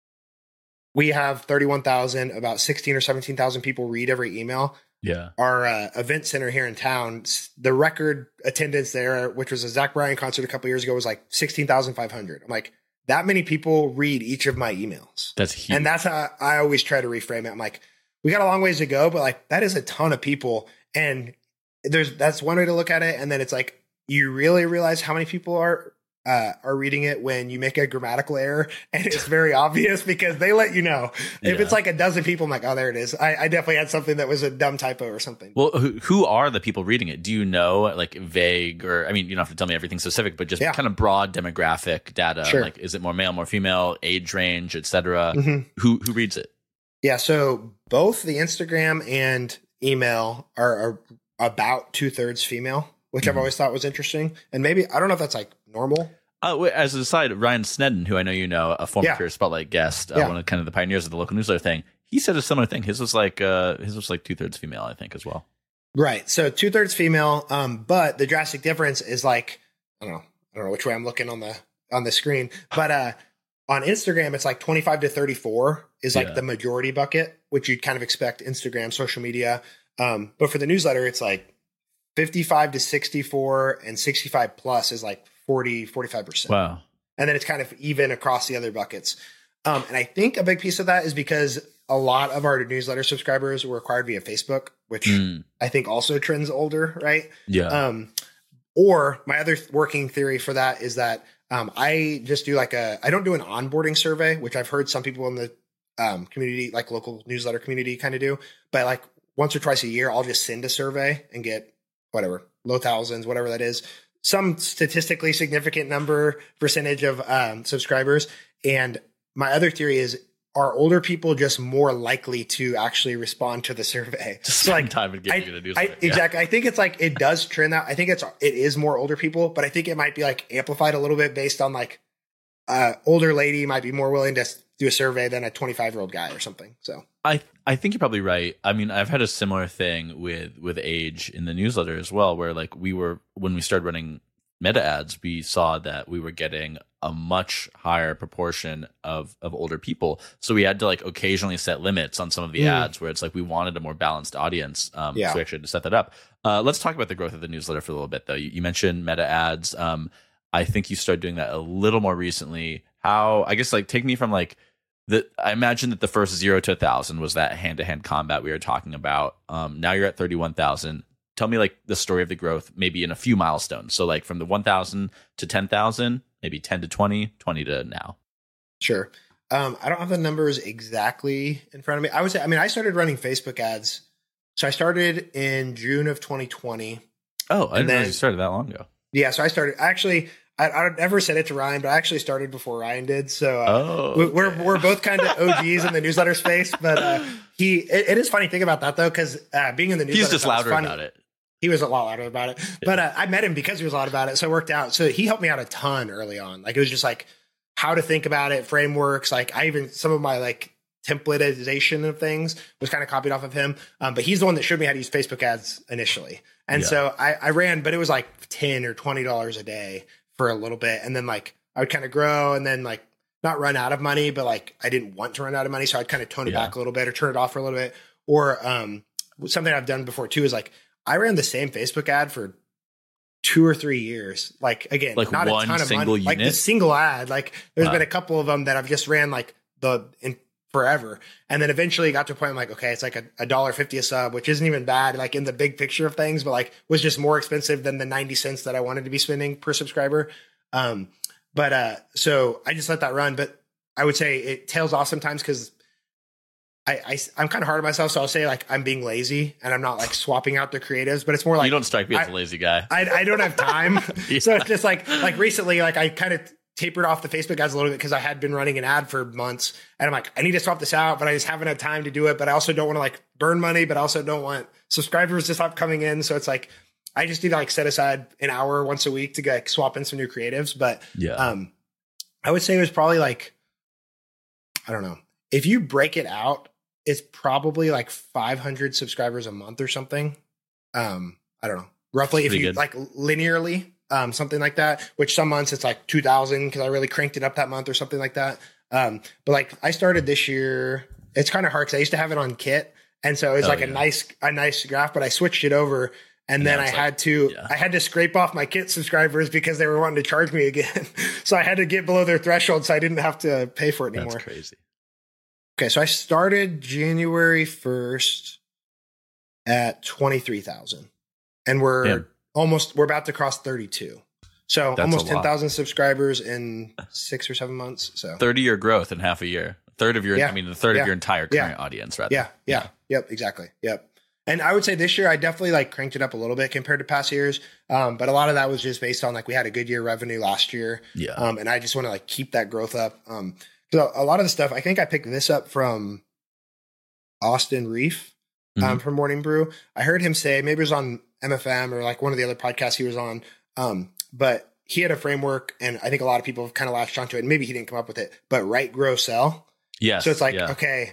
we have thirty-one thousand, about sixteen or seventeen thousand people read every email. Yeah. Our uh, event center here in town, the record attendance there, which was a Zach Bryan concert a couple years ago, was like sixteen thousand five hundred. I'm like, that many people read each of my emails. That's huge. And that's how I always try to reframe it. I'm like, we got a long ways to go, but like that is a ton of people. And there's, that's one way to look at it. And then it's like, you really realize how many people are, uh, are reading it when you make a grammatical error. And it's very obvious because they let you know. If yeah. it's like a dozen people, I'm like, oh, there it is. I, I definitely had something that was a dumb typo or something. Well, who, who are the people reading it? Do you know, like vague, or, I mean, you don't have to tell me everything specific, but just yeah. kind of broad demographic data. Sure. Like, is it more male, more female, age range, et cetera? Mm-hmm. Who, who reads it? Yeah. So both the Instagram and email are, are about two thirds female, which mm-hmm. I've always thought was interesting. And maybe, I don't know if that's like normal. Uh, as an aside, Ryan Snedden, who I know you know, a former yeah. Career Spotlight guest, uh, yeah. one of kind of the pioneers of the local newsletter thing, he said a similar thing. His was like uh, his was like two thirds female, I think, as well. Right. So two thirds female. Um, but the drastic difference is like, I don't know, I don't know which way I'm looking on the on the screen, but uh, on Instagram, it's like twenty-five to thirty-four is like yeah. the majority bucket, which you'd kind of expect Instagram, social media. Um, but for the newsletter, it's like fifty-five to sixty-four, and sixty-five plus is like forty, forty-five percent. Wow. And then it's kind of even across the other buckets. Um, and I think a big piece of that is because a lot of our newsletter subscribers were acquired via Facebook, which mm. I think also trends older, right? Yeah. Um, or my other th- working theory for that is that um, I just do like a, I don't do an onboarding survey, which I've heard some people in the um, community, like local newsletter community kind of do. But like once or twice a year, I'll just send a survey and get whatever, low thousands, whatever that is, some statistically significant number percentage of um, subscribers. And my other theory is, are older people just more likely to actually respond to the survey? Just so like time and get you to do something. I, exactly. I think it's like, it does trend out. I think it's, it is more older people, but I think it might be like amplified a little bit based on like uh older lady might be more willing to do a survey than a twenty-five year old guy or something. So I, I think you're probably right. I mean, I've had a similar thing with, with age in the newsletter as well, where like we were, when we started running meta ads, we saw that we were getting a much higher proportion of, of older people. So we had to like occasionally set limits on some of the mm. ads where it's like we wanted a more balanced audience. Um, yeah. So we actually had to set that up. Uh, let's talk about the growth of the newsletter for a little bit, though. You, you mentioned meta ads. Um, I think you started doing that a little more recently. How, I guess, like take me from like, the, I imagine that the first zero to a thousand was that hand to hand combat we were talking about. Um, now you're at thirty-one thousand. tell me like the story of the growth, maybe in a few milestones. So like from the one thousand to ten thousand, maybe ten to twenty, twenty to now. Sure. Um, I don't have the numbers exactly in front of me. I would say, I mean, I started running Facebook ads. So I started in June of twenty twenty. Oh, I didn't then, realize you started that long ago. Yeah. So I started actually, I, I never said it to Ryan, but I actually started before Ryan did. So uh, oh, okay. we're, we're both kind of O Gs in the newsletter space, but uh, he, it, it is funny thing about that though. Cause uh, being in the newsletter, he's just louder about it. He was a lot louder about it, yeah. but uh, I met him because he was loud about it. So it worked out. So he helped me out a ton early on. Like it was just like how to think about it, frameworks. Like I even, some of my like templatization of things was kind of copied off of him. Um, but he's the one that showed me how to use Facebook ads initially. And yeah. so I, I ran, but it was like ten or twenty dollars a day for a little bit. And then like I would kind of grow and then like not run out of money, but like I didn't want to run out of money. So I'd kind of tone it yeah. back a little bit or turn it off for a little bit. Or um, something I've done before too is like, I ran the same Facebook ad for two or three years. Like again, like not one a ton of single money. Unit? Like the single ad. Like there's wow. been a couple of them that I've just ran like the in forever, and then eventually got to a point I'm like, okay, it's like a, a dollar fifty a sub, which isn't even bad, like in the big picture of things, but like was just more expensive than the ninety cents that I wanted to be spending per subscriber. Um, but uh, so I just let that run. But I would say it tails off sometimes because I, I, I'm kind of hard on myself. So I'll say like I'm being lazy and I'm not like swapping out the creatives, but it's more like you don't strike me as I, a lazy guy. I, I don't have time. yeah. So it's just like, like recently, like I kind of tapered off the Facebook ads a little bit because I had been running an ad for months and I'm like, I need to swap this out, but I just haven't had time to do it. But I also don't want to like burn money, but I also don't want subscribers to stop coming in. So it's like, I just need to like set aside an hour once a week to like swap in some new creatives. But yeah, um, I would say it was probably like, I don't know, if you break it out, it's probably like five hundred subscribers a month or something. Um, I don't know, roughly if you good. like linearly, um, something like that, which some months it's like two thousand because I really cranked it up that month or something like that. Um, but like I started this year, it's kind of hard because I used to have it on Kit. And so it's oh, like yeah. a nice, a nice graph, but I switched it over. And then I like, had to, yeah. I had to scrape off my Kit subscribers because they were wanting to charge me again. So I had to get below their threshold so I didn't have to pay for it anymore. That's crazy. Okay, so I started January first at twenty-three thousand, and we're yeah. almost we're about to cross thirty-two. So That's almost ten thousand subscribers in six or seven months. So thirty year growth in half a year. A third of your, yeah. I mean, the third yeah. of your entire current yeah. audience, rather. Yeah, yeah, yeah, yep, exactly, yep. And I would say this year I definitely like cranked it up a little bit compared to past years, um, but a lot of that was just based on like we had a good year revenue last year, yeah, um, and I just want to like keep that growth up. Um, So a lot of the stuff, I think I picked this up from Austin Reef um, mm-hmm. from Morning Brew. I heard him say, maybe it was on M F M or like one of the other podcasts he was on, um, but he had a framework and I think a lot of people have kind of latched onto it and maybe he didn't come up with it, but write, grow, sell. Yes. So it's like, yeah. okay,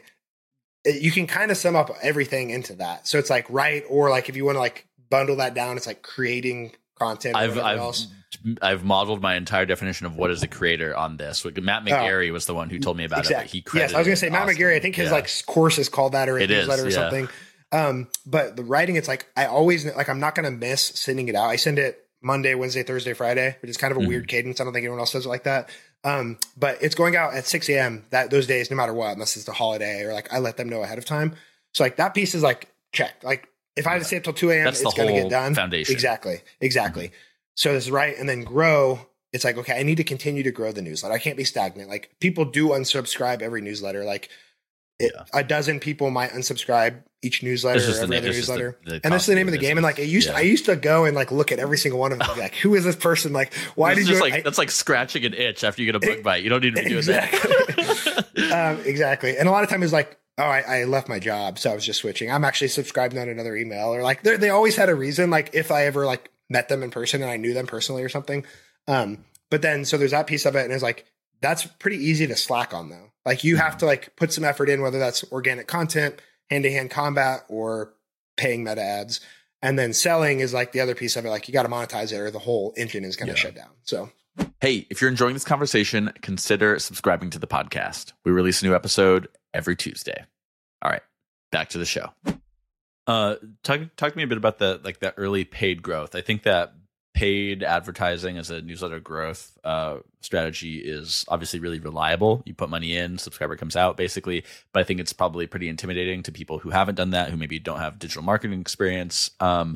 you can kind of sum up everything into that. So it's like write, or like if you want to like bundle that down, it's like creating content. Or I've, I've, else. I've modeled my entire definition of what is a creator on this. Matt McGarry oh, was the one who told me about exactly. it. But he credited yes, I was going to say Matt Austin. McGarry. I think his yeah. like course is called that or his newsletter or yeah. something. Um, but the writing, it's like I always like I'm not going to miss sending it out. I send it Monday, Wednesday, Thursday, Friday, which is kind of a mm-hmm. weird cadence. I don't think anyone else does it like that. Um, but it's going out at six a.m. that those days, no matter what, unless it's a holiday or like I let them know ahead of time. So like that piece is like checked. Like if I had to stay up till two a.m., it's going to get done. Foundation. Exactly. Exactly. Mm-hmm. So this is right. And then grow. It's like, okay, I need to continue to grow the newsletter. I can't be stagnant. Like people do unsubscribe every newsletter. Like it, yeah. a dozen people might unsubscribe each newsletter or every other newsletter. The, the and that's the name of the game. And like, it used, yeah. to, I used to go and like, look at every single one of them. Like, who is this person? Like, why it's did you, like, I, that's like scratching an itch after you get a bug bite. You don't need to be doing exactly. that. um, exactly. And a lot of times it's like, oh, I, I left my job. So I was just switching. I'm actually subscribed on another email or like they always had a reason. Like if I ever like met them in person and I knew them personally or something. Um, but then, so there's that piece of it. And it's like, that's pretty easy to slack on though. Like you have to like put some effort in, whether that's organic content, hand to hand combat, or paying meta ads. And then selling is like the other piece of it. Like you got to monetize it or the whole engine is going to yeah. shut down. So, hey, if you're enjoying this conversation, consider subscribing to the podcast. We release a new episode every Tuesday. All right, back to the show. Uh, talk talk to me a bit about the like the early paid growth. I think that paid advertising as a newsletter growth uh, strategy is obviously really reliable. You put money in, subscriber comes out, basically. But I think it's probably pretty intimidating to people who haven't done that, who maybe don't have digital marketing experience. Um,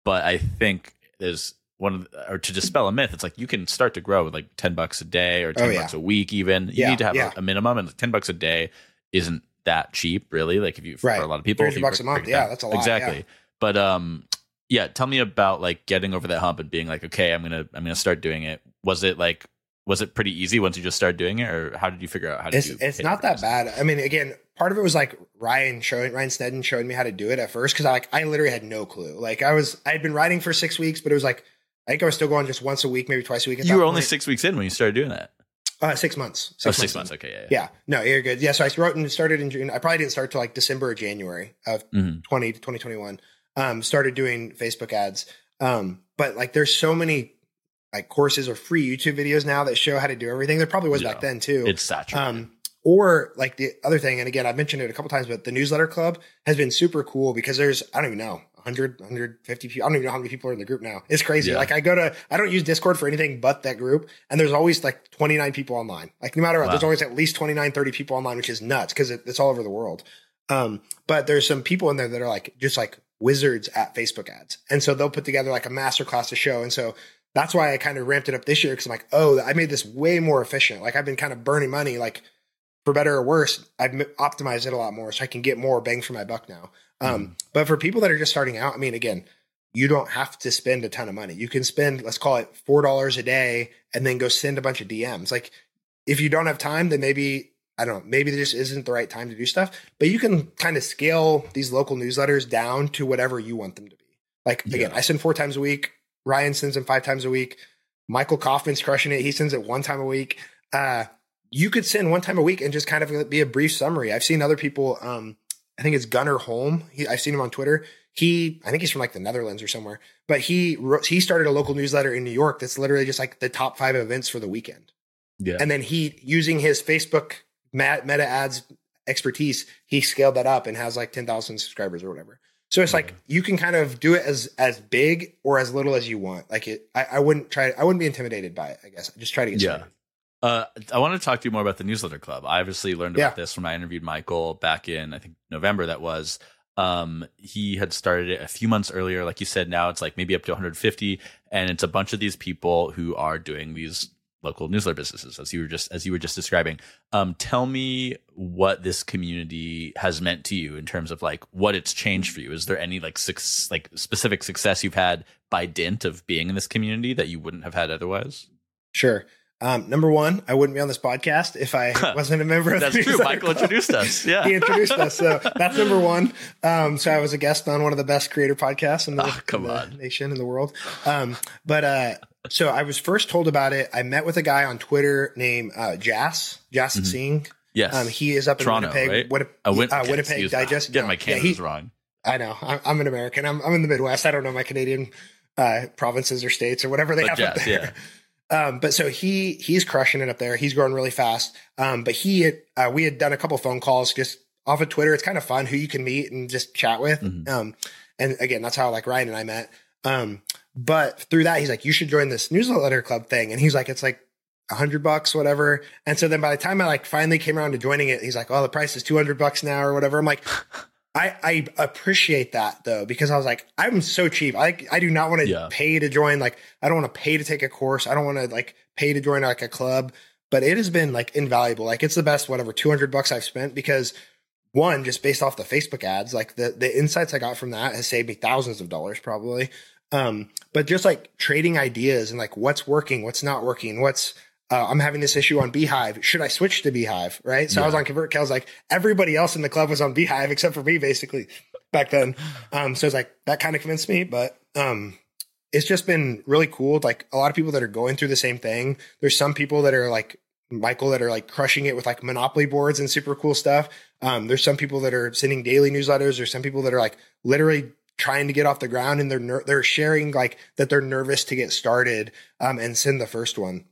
but I think there's one of the, or to dispel a myth, it's like you can start to grow with like ten bucks a day or ten oh, yeah. bucks a week. Even you yeah, need to have yeah. a, a minimum, and ten bucks a day isn't that cheap, really. Like if you right. for a lot of people, three hundred bucks a month, yeah, that's a lot. Exactly. Yeah. But um, yeah, tell me about like getting over that hump and being like, okay, I'm gonna I'm gonna start doing it. Was it like was it pretty easy once you just started doing it, or how did you figure out how to it's, do it's it not that bad. I mean, again, part of it was like Ryan showing Ryan Snedden showing me how to do it at first, because I like I literally had no clue. Like I was I had been writing for six weeks, but it was like I think I was still going just once a week, maybe twice a week. At you were point. only six weeks in when you started doing that. Uh, six months. Six oh, months six months. Okay, yeah, yeah. Yeah. No, you're good. Yeah, so I wrote and started in June. I probably didn't start till like December or January of mm-hmm. twenty to twenty twenty-one. Um, started doing Facebook ads. Um, but like there's so many like courses or free YouTube videos now that show how to do everything. There probably was yeah. back then too. It's saturated. Um, or like the other thing, and again, I've mentioned it a couple times, but the newsletter club has been super cool because there's, I don't even know, one hundred, one hundred fifty people. I don't even know how many people are in the group now. It's crazy. Yeah. Like I go to, I don't use Discord for anything but that group. And there's always like twenty-nine people online. Like no matter what, wow. there's always at least twenty-nine, thirty people online, which is nuts because it, it's all over the world. Um, but there's some people in there that are like, just like wizards at Facebook ads. And so they'll put together like a masterclass to show. And so that's why I kind of ramped it up this year. Cause I'm like, oh, I made this way more efficient. Like I've been kind of burning money, like for better or worse, I've optimized it a lot more so I can get more bang for my buck now. Um, mm. But for people that are just starting out, I mean, again, you don't have to spend a ton of money. You can spend, let's call it four dollars a day and then go send a bunch of D Ms. Like if you don't have time, then maybe, I don't know, maybe there just isn't the right time to do stuff, but you can kind of scale these local newsletters down to whatever you want them to be. Like, yeah. again, I send four times a week. Ryan sends them five times a week. Michael Kaufman's crushing it. He sends it one time a week. Uh, you could send one time a week and just kind of be a brief summary. I've seen other people. Um, I think it's Gunnar Holm. He, I've seen him on Twitter. He, I think he's from like the Netherlands or somewhere, but he wrote, he started a local newsletter in New York that's literally just like the top five events for the weekend. Yeah. And then he, using his Facebook meta ads expertise, he scaled that up and has like ten thousand subscribers or whatever. So it's yeah. like, you can kind of do it as, as big or as little as you want. Like it, I, I wouldn't try, I wouldn't be intimidated by it, I guess. I just try to get yeah. started. Uh, I want to talk to you more about the newsletter club. I obviously learned about yeah. this when I interviewed Michael back in, I think, November. That was, um, he had started it a few months earlier. Like you said, now it's like maybe up to one hundred fifty, and it's a bunch of these people who are doing these local newsletter businesses, as you were just as you were just describing. Um, tell me what this community has meant to you in terms of like what it's changed for you. Is there any like six, like specific success you've had by dint of being in this community that you wouldn't have had otherwise? Sure. Um, number one, I wouldn't be on this podcast if I wasn't a member of that's the true. Michael club. introduced us. Yeah. He introduced us. So that's number one. Um, so I was a guest on one of the best creator podcasts in the, oh, come in the on. nation, in the world. Um, but, uh, so I was first told about it. I met with a guy on Twitter named, uh, Jas, Jas mm-hmm. Singh. Yes. Um, he is up in Toronto, Winnipeg, right? Winnipeg, uh, Win- uh, Winnipeg Digest. Get my Canada's yeah, wrong. I know. I'm, I'm an American. I'm, I'm in the Midwest. I don't know my Canadian, uh, provinces or states or whatever they but have Jas, up there. Yeah. Um, but so he, he's crushing it up there. He's growing really fast. Um, but he, had, uh, we had done a couple phone calls just off of Twitter. It's kind of fun who you can meet and just chat with. Mm-hmm. Um, and again, that's how like Ryan and I met. Um, but through that, he's like, you should join this newsletter club thing. And he's like, it's like a hundred bucks, whatever. And so then by the time I like finally came around to joining it, he's like, oh, the price is two hundred bucks now or whatever. I'm like, I, I appreciate that though, because I was like, I'm so cheap. I I do not want to yeah. pay to join. Like, I don't want to pay to take a course. I don't want to like pay to join like a club, but it has been like invaluable. Like it's the best, whatever, two hundred bucks I've spent because one, just based off the Facebook ads, like the, the insights I got from that has saved me thousands of dollars probably. Um, but just like trading ideas and like what's working, what's not working, what's, Uh, I'm having this issue on Beehive. Should I switch to Beehive? Right. So yeah. I was on ConvertKit. I was like, everybody else in the club was on Beehive except for me basically back then. Um, so it's like, that kind of convinced me, but, um, it's just been really cool. Like a lot of people that are going through the same thing. There's some people that are like Michael that are like crushing it with like Monopoly boards and super cool stuff. Um, there's some people that are sending daily newsletters. There's some people that are like literally trying to get off the ground and they're, ner- they're sharing like that they're nervous to get started, um, and send the first one.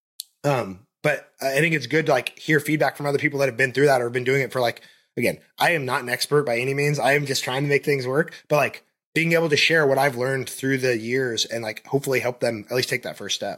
Um, but I think it's good to like hear feedback from other people that have been through that or have been doing it for like, again, I am not an expert by any means. I am just trying to make things work, but like being able to share what I've learned through the years and like hopefully help them at least take that first step.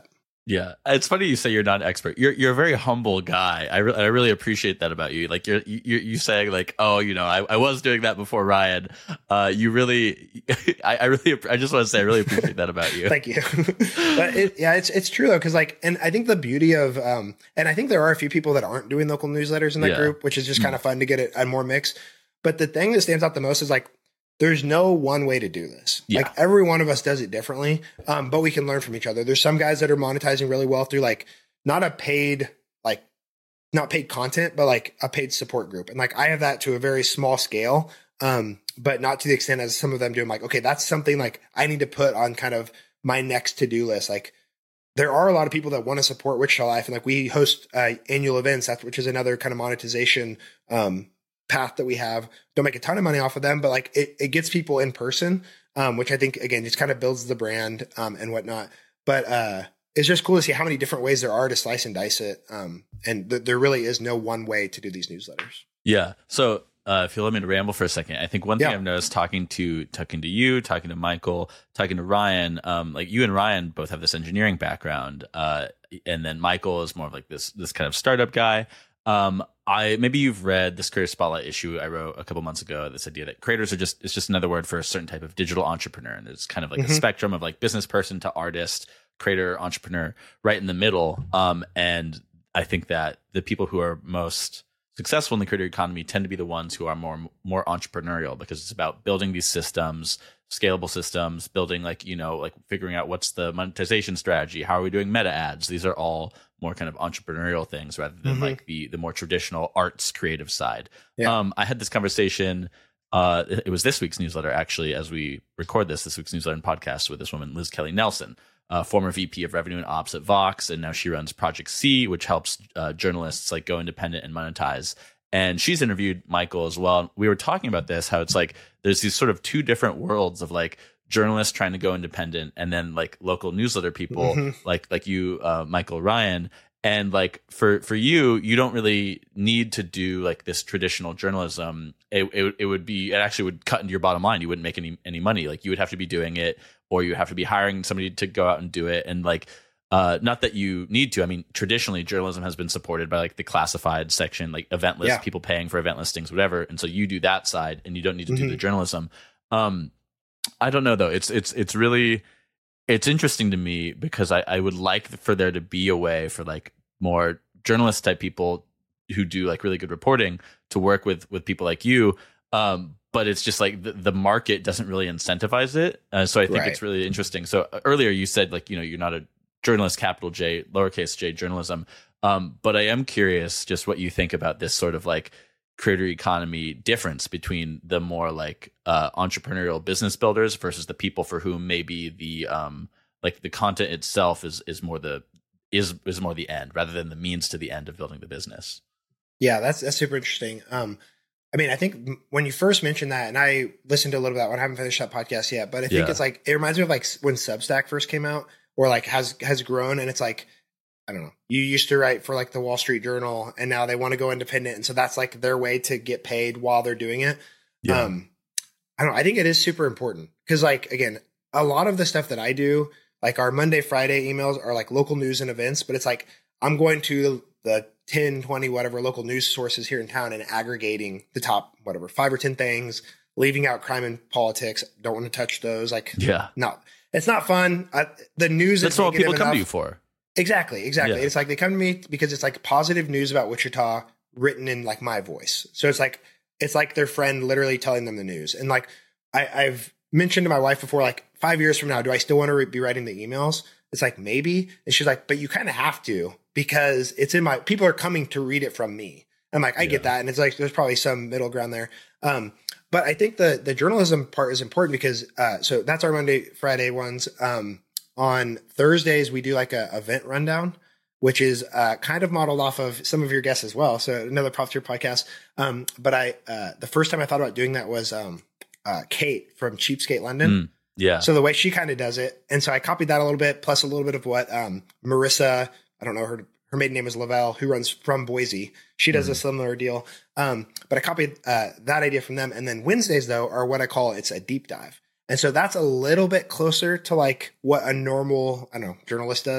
Yeah, it's funny you say you're not an expert. You're you're a very humble guy. I, re- I really appreciate that about you. Like you're you you saying like, oh, you know, I, I was doing that before Ryan. Uh, you really, I, I really, I just want to say I really appreciate that about you. Thank you. But it, yeah, it's it's true though, because like, and I think the beauty of, um, and I think there are a few people that aren't doing local newsletters in that Yeah. group, which is just kind of fun to get it a more mix. But the thing that stands out the most is like, there's no one way to do this. Yeah. Like every one of us does it differently, um, but we can learn from each other. There's some guys that are monetizing really well through like not a paid, like not paid content, but like a paid support group. And like I have that to a very small scale, um, but not to the extent as some of them do. I'm like, okay, that's something like I need to put on kind of my next to-do list. Like there are a lot of people that want to support Wichita Life, and like we host uh, annual events, that which is another kind of monetization um, path that we have. Don't make a ton of money off of them, but like it, it gets people in person, um, which I think again just kind of builds the brand um, and whatnot. But uh, it's just cool to see how many different ways there are to slice and dice it, um, and th- there really is no one way to do these newsletters. Yeah. So uh, if you'll let me to ramble for a second, I think one thing Yeah. I've noticed talking to talking to you, talking to Michael, talking to Ryan, um, like you and Ryan both have this engineering background, uh, and then Michael is more of like this this kind of startup guy. Um, I maybe you've read this Creator Spotlight issue I wrote a couple months ago. This idea that creators are just it's just another word for a certain type of digital entrepreneur, and there's kind of like Mm-hmm. a spectrum of like business person to artist, creator, entrepreneur, right in the middle. Um, and I think that the people who are most successful in the creator economy tend to be the ones who are more more entrepreneurial, because it's about building these systems, scalable systems, building like, you know, like figuring out what's the monetization strategy, how are we doing meta ads. These are all more kind of entrepreneurial things rather than Mhm. like the the more traditional arts creative side. Yeah. Um, I had this conversation. Uh, it it was this week's newsletter, actually, as we record this, this week's newsletter and podcast with this woman, Liz Kelly Nelson, uh, former V P of Revenue and Ops at Vox, and now she runs Project C, which helps uh, journalists like go independent and monetize. And she's interviewed Michael as well. We were talking about this, how it's like there's these sort of two different worlds of like journalists trying to go independent, and then like local newsletter people Mhm. like like you, uh, Michael, Ryan. And like for for you, you don't really need to do like this traditional journalism. It, it it would be it actually would cut into your bottom line. You wouldn't make any any money. Like you would have to be doing it, or you have to be hiring somebody to go out and do it. And like uh, not that you need to. I mean, traditionally journalism has been supported by like the classified section, like event list, Yeah. people paying for event listings, whatever. And so you do that side, and you don't need to do Mhm. the journalism. Um, I don't know though. It's it's it's really it's interesting to me, because I, I would like for there to be a way for like more journalist type people who do like really good reporting to work with with people like you. Um, but it's just like the, the market doesn't really incentivize it. Uh, so I think Right. it's really interesting. So uh, earlier you said like, you know, you're not a journalist, capital J, lowercase j journalism. Um, but I am curious just what you think about this sort of like creator economy difference between the more like uh, entrepreneurial business builders versus the people for whom maybe the um, like the content itself is is more the is is more the end rather than the means to the end of building the business. Yeah, that's that's super interesting. Um, I mean, I think m- when you first mentioned that, and I listened to a little bit of that one, I haven't finished that podcast yet, but I think Yeah. it's like, it reminds me of like s- when Substack first came out, or like has has grown, and it's like, I don't know, you used to write for like the Wall Street Journal, and now they want to go independent, and so that's like their way to get paid while they're doing it. Yeah. Um, I don't know. I think it is super important because, like, again, a lot of the stuff that I do, like our Monday, Friday emails are like local news and events, but it's like I'm going to the ten, twenty, whatever local news sources here in town and aggregating the top, whatever, five or ten things, leaving out crime and politics. Don't want to touch those. Like, Yeah. no, it's not fun. I, the news That's is what people negative come to enough. you for. Exactly, exactly. Yeah. It's like they come to me because it's like positive news about Wichita written in like my voice. So it's like it's like their friend literally telling them the news. And like I, I've mentioned to my wife before, like five years from now, do I still want to re- be writing the emails? It's like maybe. And she's like, but you kind of have to because it's in my people are coming to read it from me. I'm like, I Yeah. get that, and it's like there's probably some middle ground there. Um, but I think the the journalism part is important because uh, so that's our Monday, Friday ones. Um, On Thursdays, we do like a event rundown, which is uh, kind of modeled off of some of your guests as well. So another Profiteer podcast. Um, but I, uh, the first time I thought about doing that was um, uh, Kate from Cheapskate London. Mm, yeah. So the way she kind of does it. And so I copied that a little bit, plus a little bit of what um, Marissa, I don't know, her her maiden name is Lavelle, who runs from Boise. She does Mhm. a similar deal. Um, but I copied uh, that idea from them. And then Wednesdays, though, are what I call it's a deep dive. And so that's a little bit closer to like what a normal, I don't know, journalist does.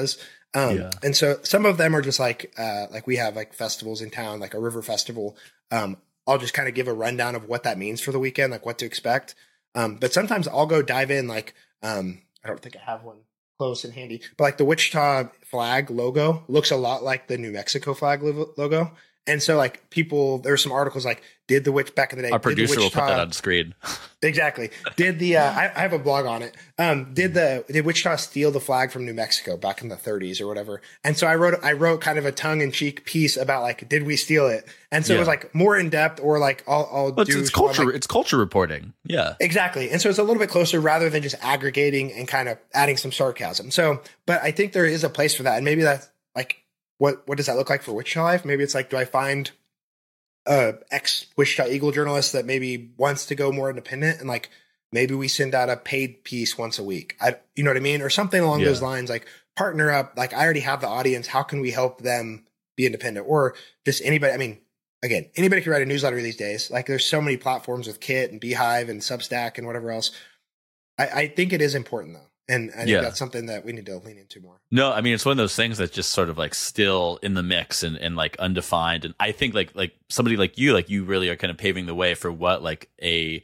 Um, Yeah. and so some of them are just like, uh, like we have like festivals in town, like a river festival. Um, I'll just kind of give a rundown of what that means for the weekend, like what to expect. Um, but sometimes I'll go dive in, like, um, I don't think I have one close and handy, but like the Wichita flag logo looks a lot like the New Mexico flag lo- logo. And so like people, there were some articles like, did the witch back in the day? Our producer Wichita, will put that on screen. Exactly. Did the, uh, I, I have a blog on it. Um, did the, did Wichita steal the flag from New Mexico back in the thirties or whatever? And so I wrote, I wrote kind of a tongue in cheek piece about like, did we steal it? And so Yeah. it was like more in depth or like, I'll, I'll But do it's culture. like, It's culture reporting. Yeah. exactly. And so it's a little bit closer rather than just aggregating and kind of adding some sarcasm. So, but I think there is a place for that. And maybe that's like, what, what does that look like for Wichita Life? Maybe it's like, do I find uh ex Wichita Eagle journalist that maybe wants to go more independent and like maybe we send out a paid piece once a week. I you know what I mean? Or something along Yeah. those lines, like partner up, like I already have the audience. How can we help them be independent? Or just anybody, I mean, again, anybody can write a newsletter these days. Like there's so many platforms with Kit and Beehive and Substack and whatever else. I, I think it is important though. And I think Yeah. that's something that we need to lean into more. No, I mean it's one of those things that's just sort of like still in the mix and, and like undefined. And I think like like somebody like you, like you really are kind of paving the way for what like a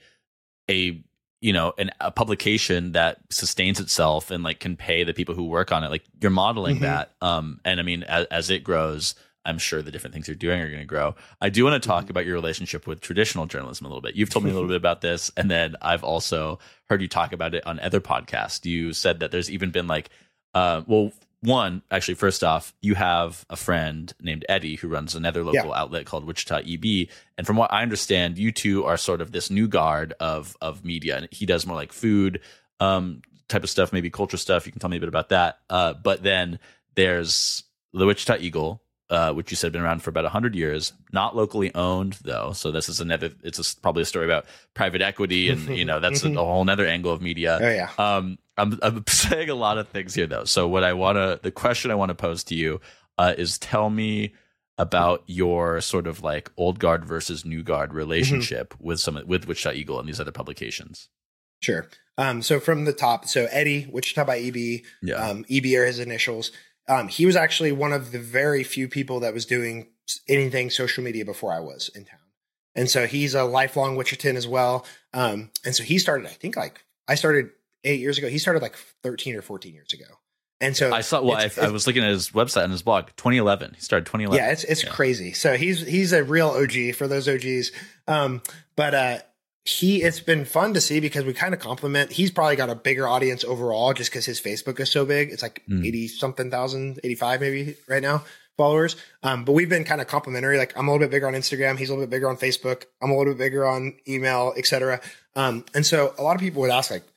a you know an, a publication that sustains itself and like can pay the people who work on it. Like you're modeling Mhm. that. Um, and I mean as, as it grows, I'm sure the different things you're doing are going to grow. I do want to talk Mhm. about your relationship with traditional journalism a little bit. You've told me a little bit about this, and then I've also heard you talk about it on other podcasts. You said that there's even been like, uh, well, one, actually, first off, you have a friend named Eddie who runs another local Yeah. outlet called Wichita E B. And from what I understand, you two are sort of this new guard of of media. And he does more like food um, type of stuff, maybe culture stuff. You can tell me a bit about that. Uh, but then there's the Wichita Eagle, uh, which you said been around for about one hundred years, not locally owned though. So this is another, it's a, probably a story about private equity and, you know, that's a, a whole nother angle of media. Oh yeah. Um, I'm, I'm saying a lot of things here though. So what I want to, the question I want to pose to you uh, is tell me about your sort of like old guard versus new guard relationship with some, with Wichita Eagle and these other publications. Sure. Um, so from the top, so Eddie, Wichita by E B, Yeah. um, E B are his initials. Um, he was actually one of the very few people that was doing anything social media before I was in town. And so he's a lifelong Wichitan as well. Um, and so he started, I think like I started eight years ago. He started like thirteen or fourteen years ago. And so I saw, well, I, it's- I was looking at his website and his blog, twenty eleven. He started twenty eleven. yeah, it's it's Yeah. crazy. So he's he's a real O G for those O Gs. Um, but uh, he it's been fun to see because we kind of complement. He's probably got a bigger audience overall just because his Facebook is so big. It's like Mm. eighty something thousand, eighty-five maybe right now followers. Um, but we've been kind of complimentary. Like I'm a little bit bigger on Instagram. He's a little bit bigger on Facebook. I'm a little bit bigger on email, et cetera. Um, and so a lot of people would ask like,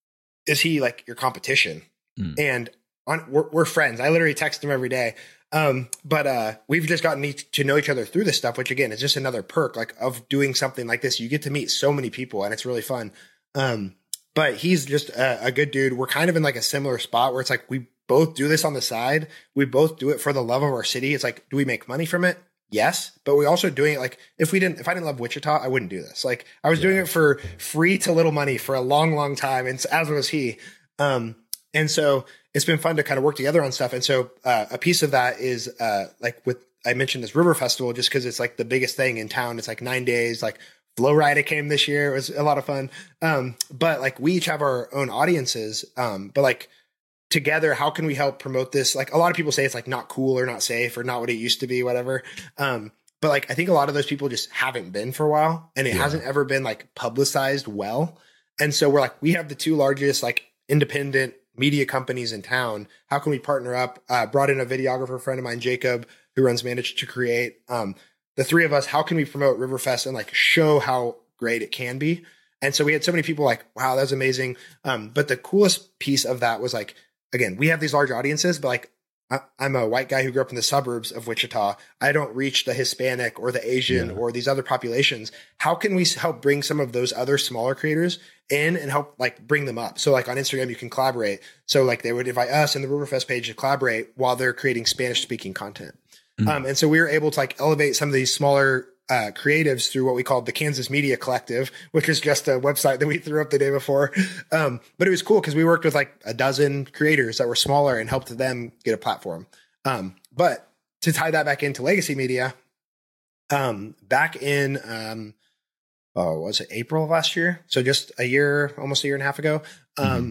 is he like your competition? Mm. And on, we're, we're friends. I literally text him every day. Um, but, uh, we've just gotten each, to know each other through this stuff, which again is just another perk like of doing something like this. You get to meet so many people and it's really fun. Um, but he's just a, a good dude. We're kind of in like a similar spot where it's like, we both do this on the side. We both do it for the love of our city. It's like, do we make money from it? Yes. But we also doing it like, if we didn't, if I didn't love Wichita, I wouldn't do this. Like I was Yeah. doing it for free to little money for a long, long time. And so, as was he. Um, and so it's been fun to kind of work together on stuff. And so uh, a piece of that is uh, like with, I mentioned this river festival just because it's like the biggest thing in town. It's like nine days, like Flow Rida came this year. It was a lot of fun. Um, but like we each have our own audiences. Um, but like together, how can we help promote this? Like a lot of people say it's like not cool or not safe or not what it used to be, whatever. Um, but like I think a lot of those people just haven't been for a while and it Yeah. hasn't ever been like publicized well. And so we're like, we have the two largest like independent media companies in town. How can we partner up? Uh, brought in a videographer friend of mine, Jacob, who runs Manage to Create. Um, the three of us, how can we promote Riverfest and like show how great it can be? And so we had so many people like, wow, that's amazing. Um, but the coolest piece of that was like, again, we have these large audiences, but like I, I'm a white guy who grew up in the suburbs of Wichita. I don't reach the Hispanic or the Asian Yeah. or these other populations. How can we help bring some of those other smaller creators in and help like bring them up? So like on Instagram, you can collaborate. So like they would invite us and the Riverfest page to collaborate while they're creating Spanish speaking content. Mhm. Um, and so we were able to like elevate some of these smaller uh, creatives through what we called the Kansas Media Collective, which is just a website that we threw up the day before. Um, but it was cool because we worked with like a dozen creators that were smaller and helped them get a platform. Um, but to tie that back into legacy media, um, back in, um, oh, was it April of last year? So just a year, almost a year and a half ago. Um, mm-hmm.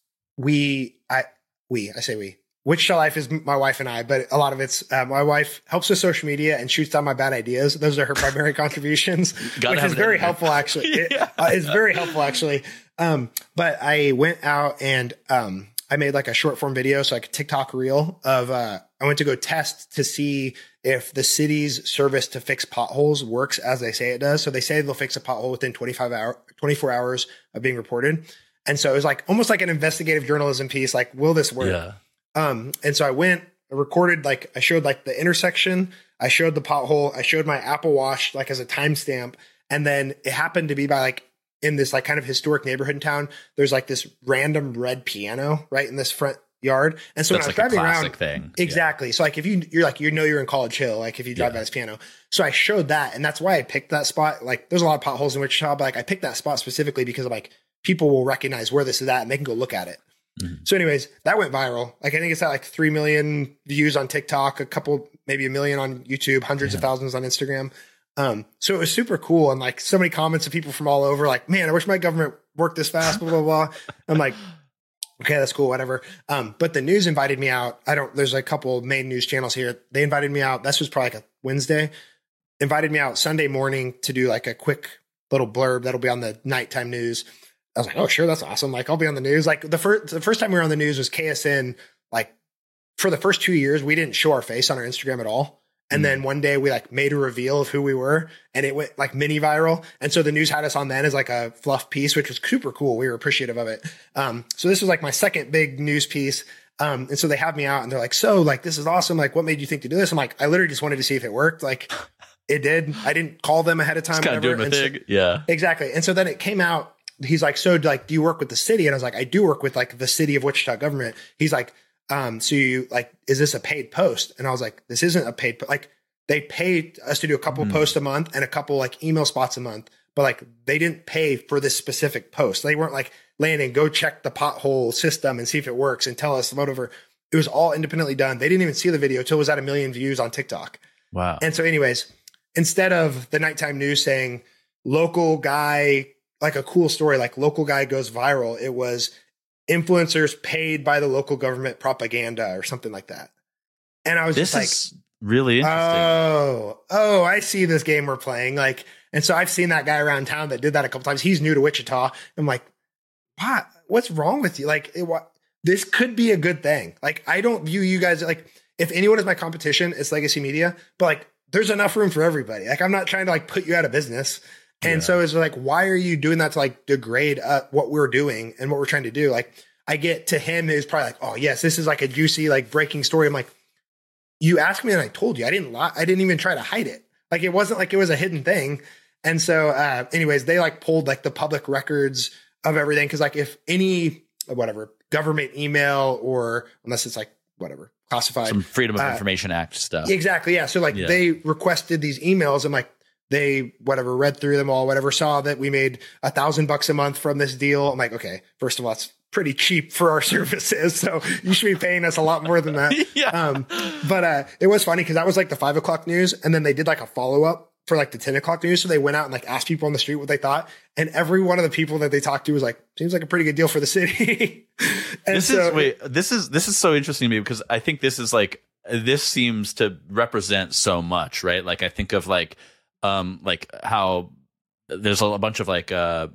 we, I, we, I say we, Wichita Life is my wife and I, but a lot of it's, uh, my wife helps with social media and shoots down my bad ideas. Those are her primary contributions, which is very helpful, actually. yeah. it, uh, it's very helpful, actually. Um, but I went out and, um, I made like a short form video, so like a TikTok reel of, uh, I went to go test to see if the city's service to fix potholes works as they say it does. So they say they'll fix a pothole within twenty-five hours, twenty-four hours of being reported. And so it was like almost like an investigative journalism piece. Like, will this work? Yeah. Um, and so I went, I recorded, like I showed like the intersection, I showed the pothole, I showed my Apple Watch, like as a timestamp. And then it happened to be by like in this like kind of historic neighborhood in town, there's like this random red piano right in this front yard. And so That's when like I was driving a classic around, thing. Exactly. Yeah. So like if you, you're like, you know, you're in College Hill, like if you drive yeah. by this piano. So I showed that. And that's why I picked that spot. Like there's a lot of potholes in Wichita, but like I picked that spot specifically because of like people will recognize where this is at and they can go look at it. Mm-hmm. So anyways, that went viral. Like I think it's at like three million views on TikTok, a couple, maybe a million on YouTube, hundreds yeah. of thousands on Instagram. Um, so it was super cool. And like so many comments of people from all over, like, man, I wish my government worked this fast, blah, blah, blah. I'm like, okay, that's cool, whatever. Um, but the news invited me out. I don't, there's a couple main news channels here. They invited me out. This was probably like a Wednesday, invited me out Sunday morning to do like a quick little blurb that'll be on the nighttime news. I was like, oh, sure. That's awesome. Like I'll be on the news. Like the first, the first time we were on the news was K S N. Like for the first two years, we didn't show our face on our Instagram at all. And then one day we like made a reveal of who we were and it went like mini viral. And so the news had us on then as like a fluff piece, which was super cool. We were appreciative of it. Um, so this was like my second big news piece. Um, and so they have me out and they're like, so like, this is awesome. Like, what made you think to do this? I'm like, I literally just wanted to see if it worked. Like it did. I didn't call them ahead of time. Just kind of doing my thing. So, yeah, exactly. And so then it came out. He's like, so like, do you work with the city? And I was like, I do work with like the city of Wichita government. He's like, um, so you like, is this a paid post? And I was like, this isn't a paid, po-. like, they paid us to do a couple mm. posts a month and a couple like email spots a month, but like they didn't pay for this specific post. They weren't like, Landon, go check the pothole system and see if it works and tell us whatever. It was all independently done. They didn't even see the video till it was at a million views on TikTok. Wow. And so anyways, instead of the nighttime news saying local guy, like a cool story, like local guy goes viral, it was influencers paid by the local government propaganda or something like that. And I was this just is- like, really interesting. Oh, oh, I see this game we're playing. Like, and so I've seen that guy around town that did that a couple times. He's new to Wichita. I'm like, what? What's wrong with you? Like, it, what? This could be a good thing. Like, I don't view you guys like if anyone is my competition, it's legacy media. But like, there's enough room for everybody. Like, I'm not trying to like put you out of business. And yeah. so it's like, why are you doing that to like degrade uh, what we're doing and what we're trying to do? Like, I get to him is probably like, oh yes, this is like a juicy like breaking story. I'm like, you asked me and I told you. I didn't lie. I didn't even try to hide it. Like it wasn't like it was a hidden thing. And so uh anyways, they like pulled like the public records of everything. Cause like if any whatever government email or unless it's like whatever classified. Some Freedom of uh, Information Act stuff. Exactly. Yeah. So like yeah. they requested these emails and like they whatever read through them all, whatever, saw that we made a thousand bucks a month from this deal. I'm like, okay, first of all, it's pretty cheap for our services. So you should be paying us a lot more than that. yeah. Um, but, uh, it was funny because that was like the five o'clock news. And then they did like a follow up for like the ten o'clock news. So they went out and like asked people on the street what they thought. And every one of the people that they talked to was like, seems like a pretty good deal for the city. and this so, is, wait, this is, this is so interesting to me because I think this is like, this seems to represent so much, right? Like I think of like, um, like how there's a bunch of like, uh,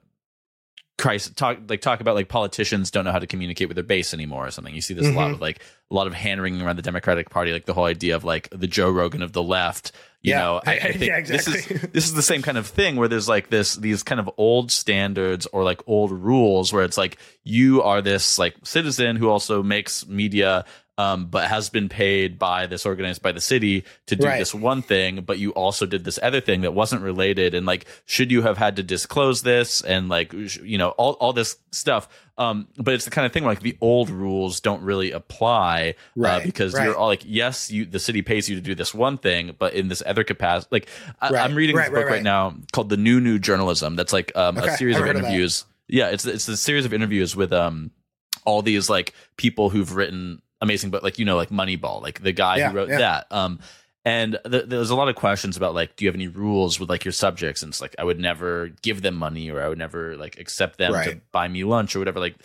Christ talk like talk about like politicians don't know how to communicate with their base anymore or something. You see this mm-hmm. a lot of like a lot of hand wringing around the Democratic Party, like the whole idea of like the Joe Rogan of the left. You yeah. know, I, I think yeah, exactly. this is this is the same kind of thing where there's like this these kind of old standards or like old rules where it's like you are this like citizen who also makes media um, but has been paid by this organized by the city to do Right. this one thing, but you also did this other thing that wasn't related. And like, should you have had to disclose this? And like, you know, all, all this stuff. Um, but it's the kind of thing where like the old rules don't really apply, Right, uh, because right. you're all like, yes, you, the city pays you to do this one thing, but in this other capacity, like I, Right, I'm reading right, this book right, right, right. now called The New New Journalism. That's like um, Okay, a series I've of heard of that. interviews. Yeah, it's it's a series of interviews with um all these like people who've written amazing, but like you know like Moneyball, like the guy Yeah, who wrote yeah. that. Um, and th- there's a lot of questions about like, do you have any rules with like your subjects? And it's like I would never give them money, or I would never like accept them to Right. buy me lunch or whatever. Like,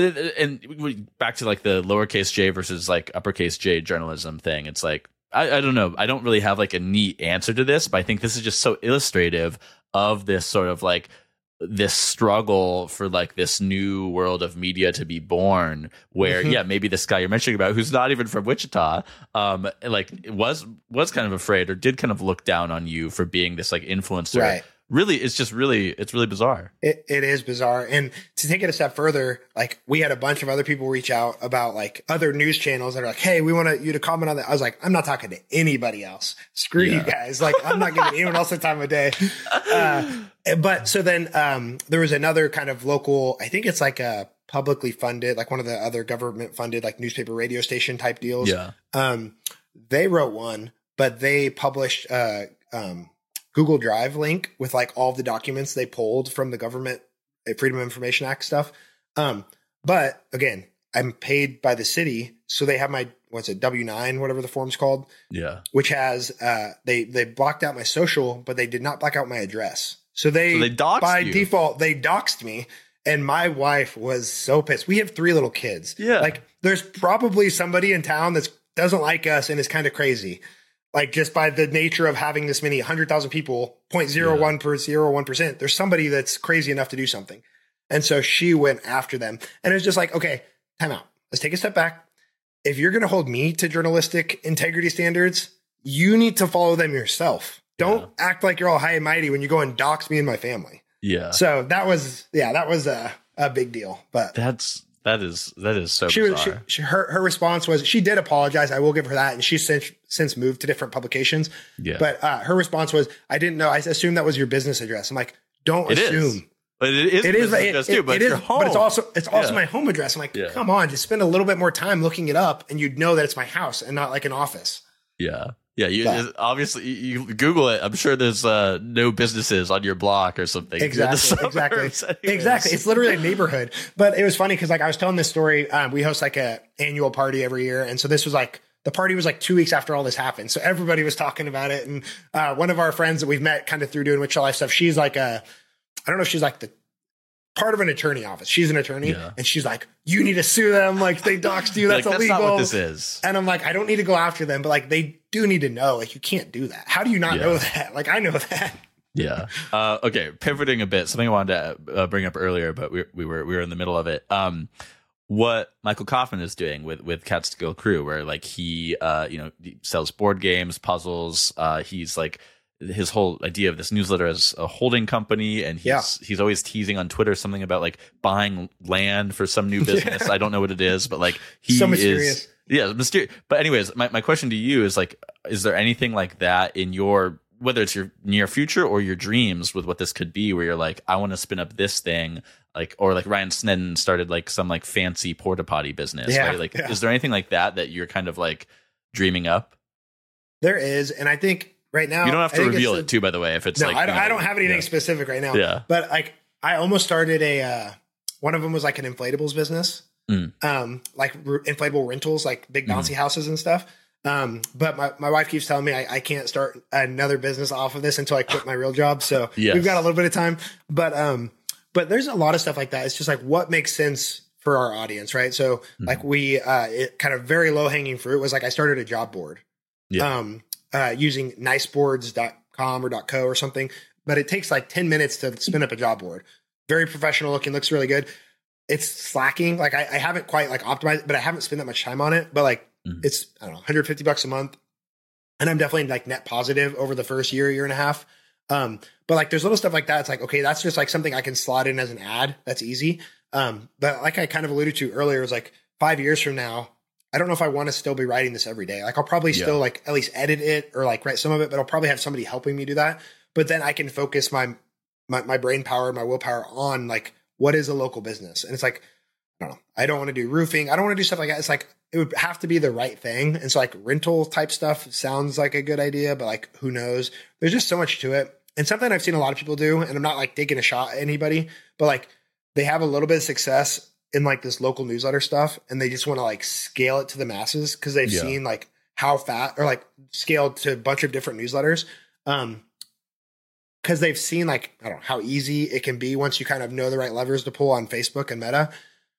and we- back to like the lowercase j versus like uppercase j journalism thing. It's like I, I don't know. I don't really have like a neat answer to this, but I think this is just so illustrative of this sort of like this struggle for like this new world of media to be born, where Mhm. yeah, maybe this guy you're mentioning about who's not even from Wichita, um, like was was kind of afraid or did kind of look down on you for being this like influencer. Right. Really, it's just really it's really bizarre. It, it is bizarre. And to take it a step further, like we had a bunch of other people reach out about like other news channels that are like, hey, we want you to comment on that. I was like, I'm not talking to anybody else. Screw Yeah. you guys. Like, I'm not giving anyone else the time of day. Uh, but so then um, there was another kind of local, I think it's like a publicly funded, like one of the other government funded, like newspaper radio station type deals. Yeah. Um, they wrote one, but they published uh, um, Google Drive link with like all of the documents they pulled from the government uh, Freedom of Information Act stuff. Um, but again, I'm paid by the city. So they have my, what's it, W nine, whatever the form's called, Yeah. which has, uh, they, they blocked out my social, but they did not block out my address. So they, So they doxed by you. default, they doxed me. And my wife was so pissed. We have three little kids. Yeah. Like there's probably somebody in town that doesn't like us and is kind of crazy. Like just by the nature of having this many hundred thousand people, zero point zero one per zero one percent, there's somebody that's crazy enough to do something. And so she went after them. And it was just like, okay, time out. Let's take a step back. If you're going to hold me to journalistic integrity standards, you need to follow them yourself. Don't Yeah. act like you're all high and mighty when you go and dox me and my family. Yeah. So that was, yeah, that was a, a big deal. But That's that is that is so she was, bizarre. she, she, her, her response was, she did apologize. I will give her that. And she's since, since moved to different publications. Yeah. But uh, her response was, I didn't know. I assumed that was your business address. I'm like, don't It is. assume. But it is It is, business it, address it- too, but it it's is, your home. but it's also it's also Yeah. my home address. I'm like, Yeah. come on, just spend a little bit more time looking it up, and you'd know that it's my house and not like an office. Yeah. Yeah, you But- obviously you you Google it. I'm sure there's uh, no businesses on your block or something. You're in the Exactly, exactly, suburbs anyways. exactly. It's literally a neighborhood. But it was funny because like I was telling this story. Um, we host like a annual party every year, and so this was like the party was like two weeks after all this happened. So everybody was talking about it, and uh, one of our friends that we've met kind of through doing Wichita Life stuff. She's like a, I don't know if she's like the part of an attorney office. She's an attorney, Yeah. and she's like, you need to sue them. Like they doxed you. That's like, illegal. That's not what this is. And I'm like, I don't need to go after them, but like they do need to know, like you can't do that. How do you not Yeah. know that? Like I know that. Yeah. Uh, okay. Pivoting a bit, something I wanted to uh, bring up earlier, but we we were we were in the middle of it. Um, what Michael Kaufman is doing with with Catskill Crew, where like he uh you know he sells board games, puzzles. Uh, he's like his whole idea of this newsletter as a holding company, and he's Yeah. he's always teasing on Twitter something about like buying land for some new business. I don't know what it is, but like he So is. mysterious. Yeah, mysterious. But anyways, my, my question to you is like, is there anything like that in your, whether it's your near future or your dreams with what this could be, where you're like, I want to spin up this thing, like, or like Ryan Snedden started like some like fancy porta potty business, Yeah, right? Like, yeah. is there anything like that that you're kind of like dreaming up? There is. And I think right now, You don't have I to think reveal it's it too, by the way, if it's No, like, I don't, you know, I don't have anything yeah. specific right now. Yeah. But like, I almost started a, uh, one of them was like an inflatables business, Mm. um, like r- inflatable rentals, like big bouncy houses and stuff. Um, but my, my wife keeps telling me I, I can't start another business off of this until I quit my real job. So Yes. we've got a little bit of time, but, um, but there's a lot of stuff like that. It's just like what makes sense for our audience, right? So Mm-hmm. like we, uh, it kind of very low hanging fruit was like I started a job board, Yeah. um, uh, using niceboards dot com or .co or something, but it takes like ten minutes to spin up a job board. Very professional looking, looks really good. It's slacking. Like I, I haven't quite like optimized, but I haven't spent that much time on it, but like Mhm. it's, I don't know, one hundred fifty bucks a month. And I'm definitely like net positive over the first year, year and a half. Um, but like there's little stuff like that. It's like, okay, that's just like something I can slot in as an ad. That's easy. Um, but like I kind of alluded to earlier, it was like five years from now, I don't know if I want to still be writing this every day. Like I'll probably Yeah. still like at least edit it or like write some of it, but I'll probably have somebody helping me do that. But then I can focus my, my, my brain power, my willpower on like, what is a local business? And it's like, I don't know. I don't want to do roofing. I don't want to do stuff like that. It's like, it would have to be the right thing. And so like rental type stuff sounds like a good idea, but like, who knows? There's just so much to it. And something I've seen a lot of people do, and I'm not like taking a shot at anybody, but like they have a little bit of success in like this local newsletter stuff, and they just want to like scale it to the masses because they've Yeah. seen like how fat or like scaled to a bunch of different newsletters. Um, because they've seen like, I don't know how easy it can be once you kind of know the right levers to pull on Facebook and Meta.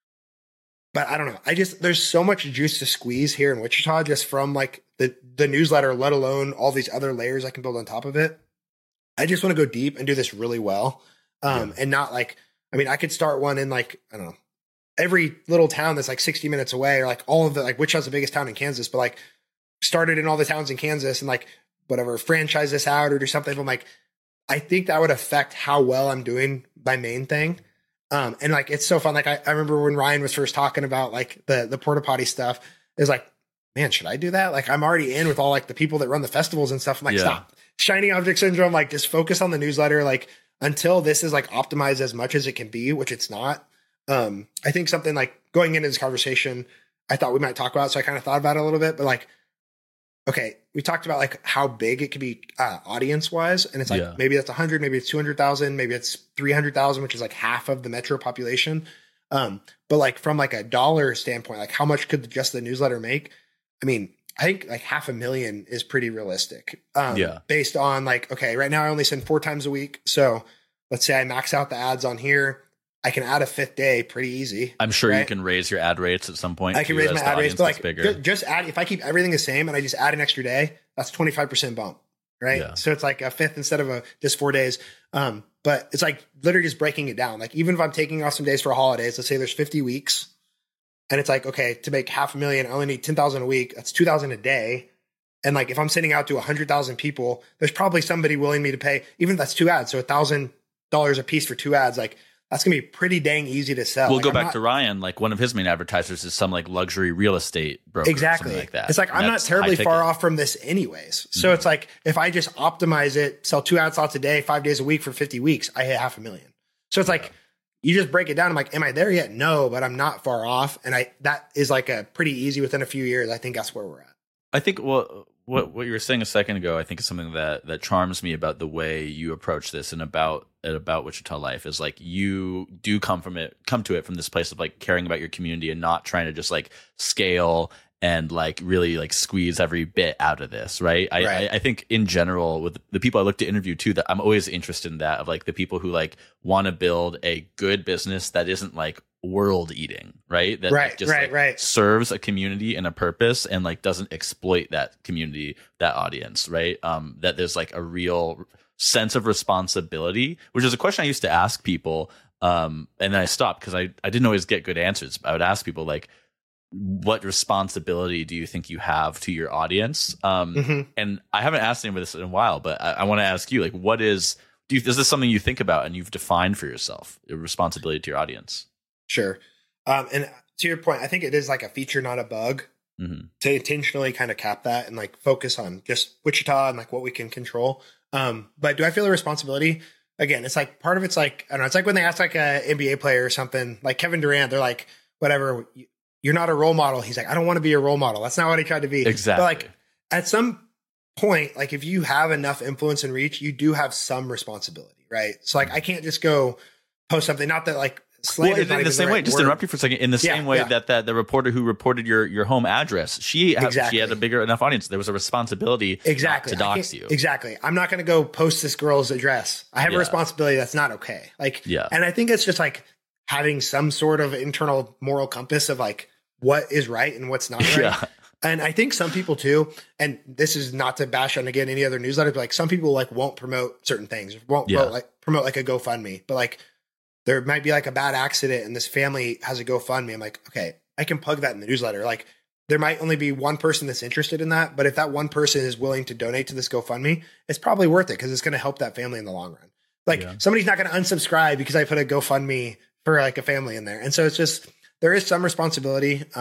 But I don't know. I just, there's so much juice to squeeze here in Wichita just from like the, the newsletter, let alone all these other layers I can build on top of it. I just want to go deep and do this really well. Um, Yeah. and not like, I mean, I could start one in like, I don't know, every little town that's like sixty minutes away, or like all of the, like Wichita's the biggest town in Kansas, but like started in all the towns in Kansas and like whatever, franchise this out or do something. I'm like, I think that would affect how well I'm doing my main thing. Um, and like, it's so fun. Like I, I remember when Ryan was first talking about like the, the porta potty stuff, is like, man, should I do that? Like I'm already in with all like the people that run the festivals and stuff. I'm like, Yeah. stop. Shiny object syndrome. Like just focus on the newsletter. Like until this is like optimized as much as it can be, which it's not. Um, I think something like going into this conversation, I thought we might talk about, so I kind of thought about it a little bit, but like, okay, we talked about like how big it could be uh, audience wise. And it's like, Yeah. maybe that's a hundred, maybe it's two hundred thousand, maybe it's three hundred thousand, which is like half of the metro population. Um, but like from like a dollar standpoint, like how much could just the newsletter make? I mean, I think like half a million is pretty realistic. Um, Yeah. based on like, okay, right now I only send four times a week. So let's say I max out the ads on here. I can add a fifth day pretty easy. I'm sure you right? can raise your ad rates at some point. I can too, raise as my the ad rates, audience but gets like bigger. ju- just add, if I keep everything the same and I just add an extra day, that's twenty-five percent bump. Right. Yeah. So it's like a fifth instead of a just four days. Um, but it's like literally just breaking it down. Like even if I'm taking off some days for holidays, let's say there's fifty weeks and it's like, okay, to make half a million, I only need ten thousand a week. That's two thousand a day. And like, if I'm sending out to a hundred thousand people, there's probably somebody willing me to pay, even if that's two ads. So a thousand dollars a piece for two ads, like that's gonna be pretty dang easy to sell. We'll like, go I'm back not- to Ryan. Like one of his main advertisers is some like luxury real estate broker, or Exactly. something like that. It's like, And I'm not that's terribly high far ticket. off from this anyways. So Mhm. it's like, if I just optimize it, sell two ad slots a day, five days a week for fifty weeks, I hit half a million. So it's like, you just break it down. I'm like, am I there yet? No, but I'm not far off. And I, that is like a pretty easy within a few years. I think that's where we're at. I think well, what what you were saying a second ago, I think is something that that charms me about the way you approach this and about and about Wichita Life is like you do come from it, come to it from this place of like caring about your community and not trying to just like scale and like really like squeeze every bit out of this, right? I, Right. I I think in general with the people I look to interview too, that I'm always interested in that of like the people who like want to build a good business that isn't like world eating, right? That Right, like, just right, like, right. serves a community and a purpose and like doesn't exploit that community, that audience, right? Um, that there's like a real sense of responsibility, which is a question I used to ask people. Um, and then I stopped because I, I didn't always get good answers. I would ask people like, what responsibility do you think you have to your audience? Um, Mhm. and I haven't asked anybody this in a while, but I, I want to ask you, like, what is, do you, is this something you think about and you've defined for yourself, your responsibility to your audience? Sure. Um, and to your point, I think it is like a feature, not a bug, Mm-hmm. to intentionally kind of cap that and like focus on just Wichita and like what we can control. Um, but do I feel a responsibility? Again, it's like part of it's like, I don't know, it's like when they ask like a N B A player or something, like Kevin Durant, they're like, whatever, you're not a role model. He's like, I don't want to be a role model. That's not what he tried to be. Exactly. But like at some point, like if you have enough influence and reach, you do have some responsibility, right? So like I can't just go post something, not that like slander Well, is not in even the same right way, just word. interrupt you for a second. In the Yeah, same way yeah. that, that the reporter who reported your, your home address, she had, Exactly. she had a bigger enough audience. There was a responsibility Exactly. not I to dox can't- you. Exactly. I'm not going to go post this girl's address. I have Yeah. a responsibility that's not okay. Like, Yeah. and I think it's just like having some sort of internal moral compass of like what is right and what's not right. Yeah. And I think some people too, and this is not to bash on again any other newsletter, but like some people like won't promote certain things, won't Yeah. promote, like promote like a GoFundMe, but like there might be like a bad accident and this family has a GoFundMe. I'm like, okay, I can plug that in the newsletter. Like there might only be one person that's interested in that, but if that one person is willing to donate to this GoFundMe, it's probably worth it because it's going to help that family in the long run. Like Yeah. somebody's not going to unsubscribe because I put a GoFundMe for like a family in there. And so it's just, there is some responsibility. Um,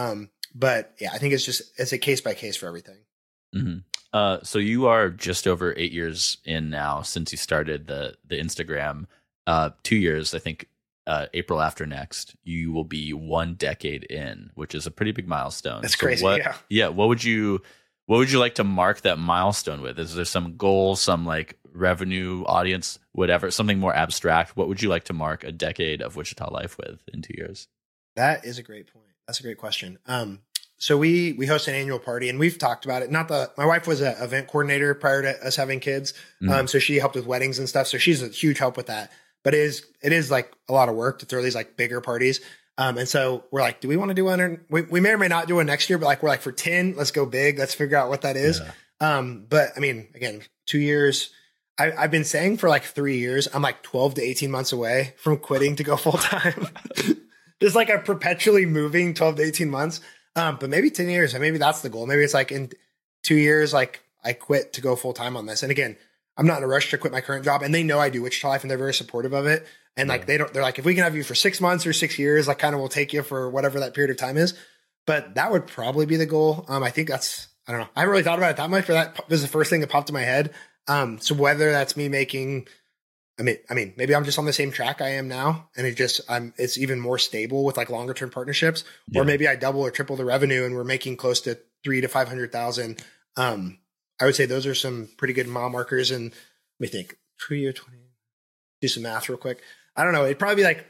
but yeah, I think it's just, it's a case by case for everything. Mm-hmm. Uh, so you are just over eight years in now since you started the, the Instagram, uh, two years, I think, uh, April after next, you will be one decade in, which is a pretty big milestone. That's so crazy. What, yeah. Yeah. What would you, what would you like to mark that milestone with? Is there some goal, some like revenue, audience, whatever, something more abstract? What would you like to mark a decade of Wichita Life with in two years? That is a great point. That's a great question. Um, so we, we host an annual party and we've talked about it. Not the, my wife was an event coordinator prior to us having kids. Mm-hmm. Um, so she helped with weddings and stuff. So she's a huge help with that, but it is, it is like a lot of work to throw these like bigger parties. Um, and so we're like, do we want to do one? We, we may or may not do one next year, but like, we're like for ten, let's go big. Let's figure out what that is. Yeah. Um, but I mean, again, two years, I, I've been saying for like three years, I'm like twelve to eighteen months away from quitting to go full time. Just like I'm perpetually moving twelve to eighteen months. Um, but maybe ten years, and maybe that's the goal. Maybe it's like in two years, like I quit to go full time on this. And again, I'm not in a rush to quit my current job, and they know I do Wichita Life, and they're very supportive of it. And yeah. like, they don't, they're like, if we can have you for six months or six years, like kind of we'll take you for whatever that period of time is. But that would probably be the goal. Um, I think that's, I don't know. I haven't really thought about it that much, but that was the first thing that popped in my head. Um, so whether that's me making, I mean, I mean, maybe I'm just on the same track I am now, and it just, I'm, it's even more stable with like longer term partnerships, yeah. or maybe I double or triple the revenue and we're making close to three to five hundred thousand. Um, I would say those are some pretty good mile markers. And let me think, two year twenty, do some math real quick. I don't know. It'd probably be like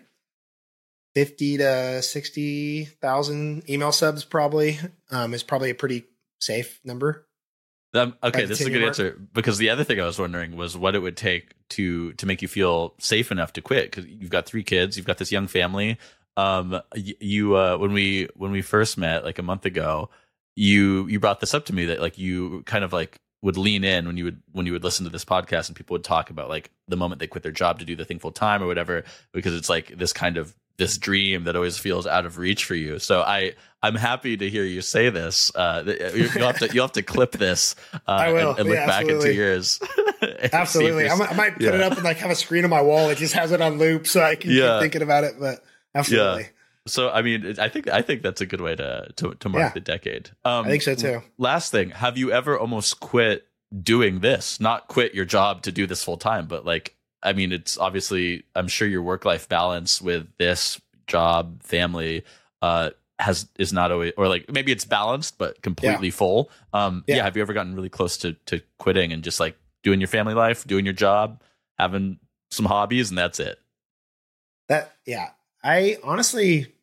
fifty to sixty thousand email subs probably, um, is probably a pretty safe number. Um, okay, this is a good answer, because the other thing I was wondering was what it would take to to make you feel safe enough to quit, because you've got three kids, you've got this young family. Um, you uh, when we when we first met like a month ago, you you brought this up to me that like you kind of like would lean in when you would when you would listen to this podcast and people would talk about like the moment they quit their job to do the thing full time or whatever, because it's like this kind of this dream that always feels out of reach for you. So I, I'm happy to hear you say this. Uh, you'll have to, you'll have to clip this uh, I will. and, and look yeah, back in two years. Absolutely. I might, I might put yeah. it up and like have a screen on my wall. It just has it on loop so I can yeah. keep thinking about it, but absolutely. Yeah. So, I mean, I think, I think that's a good way to, to, to mark yeah. the decade. Um, I think so too. Last thing, have you ever almost quit doing this? Not quit your job to do this full time, but like, I mean, it's obviously, I'm sure your work-life balance with this job, family, uh, has is not always, or like maybe it's balanced but completely yeah. full. Um, yeah. yeah. Have you ever gotten really close to to quitting and just like doing your family life, doing your job, having some hobbies, and that's it? That yeah. I honestly,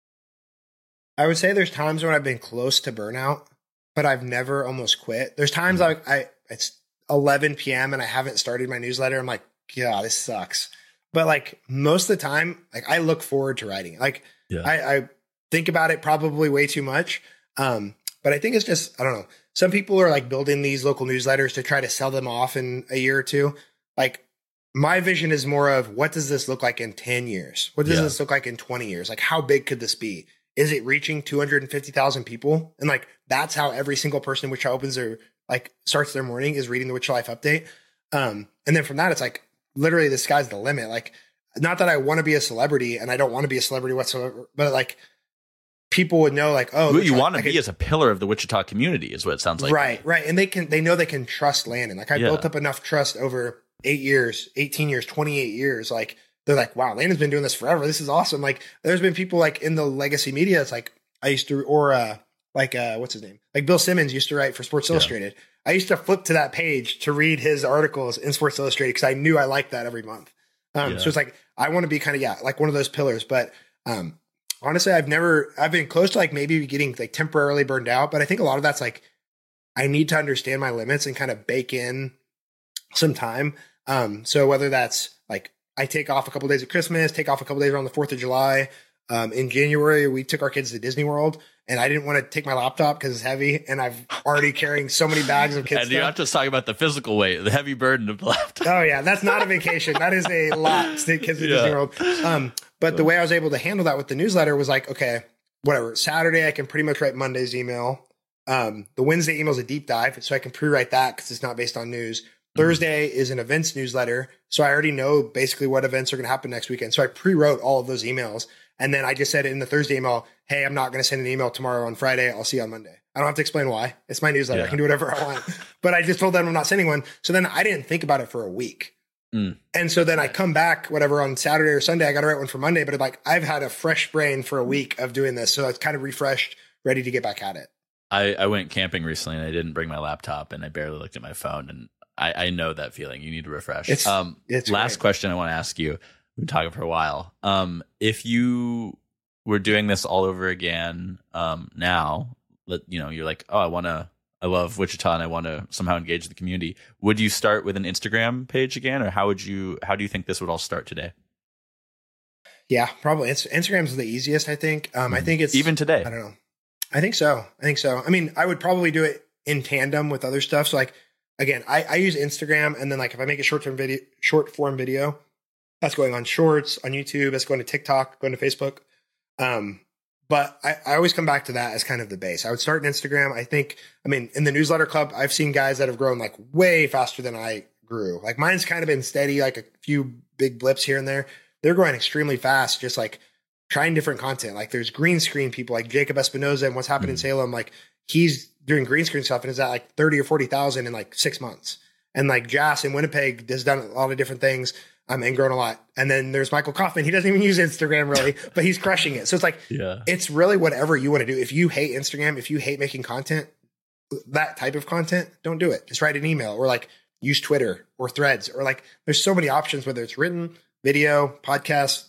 I would say there's times when I've been close to burnout, but I've never almost quit. There's times mm-hmm. I, I it's eleven p.m. and I haven't started my newsletter. I'm like, yeah, this sucks. But like most of the time, like I look forward to writing it. Like yeah. I, I think about it probably way too much. Um, but I think it's just, I don't know. Some people are like building these local newsletters to try to sell them off in a year or two. Like my vision is more of what does this look like in ten years? What does yeah. this look like in twenty years? Like how big could this be? Is it reaching two hundred fifty thousand people? And like, that's how every single person which opens their, like starts their morning is reading the Wichita Life update. Um, and then from that, it's like, literally the sky's the limit. Like, not that I want to be a celebrity and I don't want to be a celebrity whatsoever, but like people would know like, oh, what you want to be as a pillar of the Wichita community is what it sounds like. Right. Right. And they can, they know they can trust Landon. Like I yeah. built up enough trust over eight years, eighteen years, twenty-eight years. Like they're like, wow, Landon's been doing this forever. This is awesome. Like there's been people like in the legacy media. It's like I used to, or uh, like, uh, what's his name? Like Bill Simmons used to write for Sports yeah. Illustrated. I used to flip to that page to read his articles in Sports Illustrated because I knew I liked that every month. Um, yeah. So it's like, I want to be kind of, yeah, like one of those pillars. But um, honestly, I've never, I've been close to like maybe getting like temporarily burned out. But I think a lot of that's like, I need to understand my limits and kind of bake in some time. Um, so whether that's like, I take off a couple of days at Christmas, take off a couple of days around the fourth of July. Um, in January, we took our kids to Disney World. And I didn't want to take my laptop because it's heavy, and I've already carrying so many bags of kids. And you're not just talking about the physical weight, the heavy burden of the laptop. Oh yeah, that's not a vacation. That is a lot to take kids to yeah. Disney World. Um, but the way I was able to handle that with the newsletter was like, okay, whatever. Saturday, I can pretty much write Monday's email. Um, the Wednesday email is a deep dive, so I can pre-write that because it's not based on news. Mm-hmm. Thursday is an events newsletter, so I already know basically what events are going to happen next weekend. So I pre-wrote all of those emails. And then I just said in the Thursday email, hey, I'm not going to send an email tomorrow on Friday. I'll see you on Monday. I don't have to explain why. It's my newsletter. Yeah. I can do whatever I want. But I just told them I'm not sending one. So then I didn't think about it for a week. Mm. And so then I come back, whatever, on Saturday or Sunday, I got to write one for Monday. But like I've had a fresh brain for a week of doing this. So it's kind of refreshed, ready to get back at it. I, I went camping recently and I didn't bring my laptop and I barely looked at my phone. And I, I know that feeling. You need to refresh. It's, um, it's last great. Question I want to ask you. We've been talking for a while. Um, if you were doing this all over again um, now, let, you know, you're like, oh, I want to, I love Wichita and I want to somehow engage the community. Would you start with an Instagram page again, or how would you, how do you think this would all start today? Yeah, probably. It's, Instagram's the easiest, I think. Um, mm-hmm. I think it's even today. I don't know. I think so. I think so. I mean, I would probably do it in tandem with other stuff. So like, again, I, I use Instagram, and then like if I make a short term video, short form video, that's going on Shorts on YouTube. That's going to TikTok, going to Facebook. Um, but I, I always come back to that as kind of the base. I would start in Instagram. I think, I mean, in the newsletter club, I've seen guys that have grown like way faster than I grew. Like mine's kind of been steady, like a few big blips here and there. They're growing extremely fast, just like trying different content. Like there's green screen people like Jacob Espinoza and What's Happened mm-hmm. in Salem. Like he's doing green screen stuff and is at like thirty or forty thousand in like six months. And like Jas in Winnipeg has done a lot of different things. Um, and grown a lot. And then there's Michael Kaufman. He doesn't even use Instagram really, but he's crushing it. So it's like, yeah. It's really whatever you want to do. If you hate Instagram, if you hate making content, that type of content, don't do it. Just write an email or like use Twitter or Threads or like, there's so many options, whether it's written, video, podcast,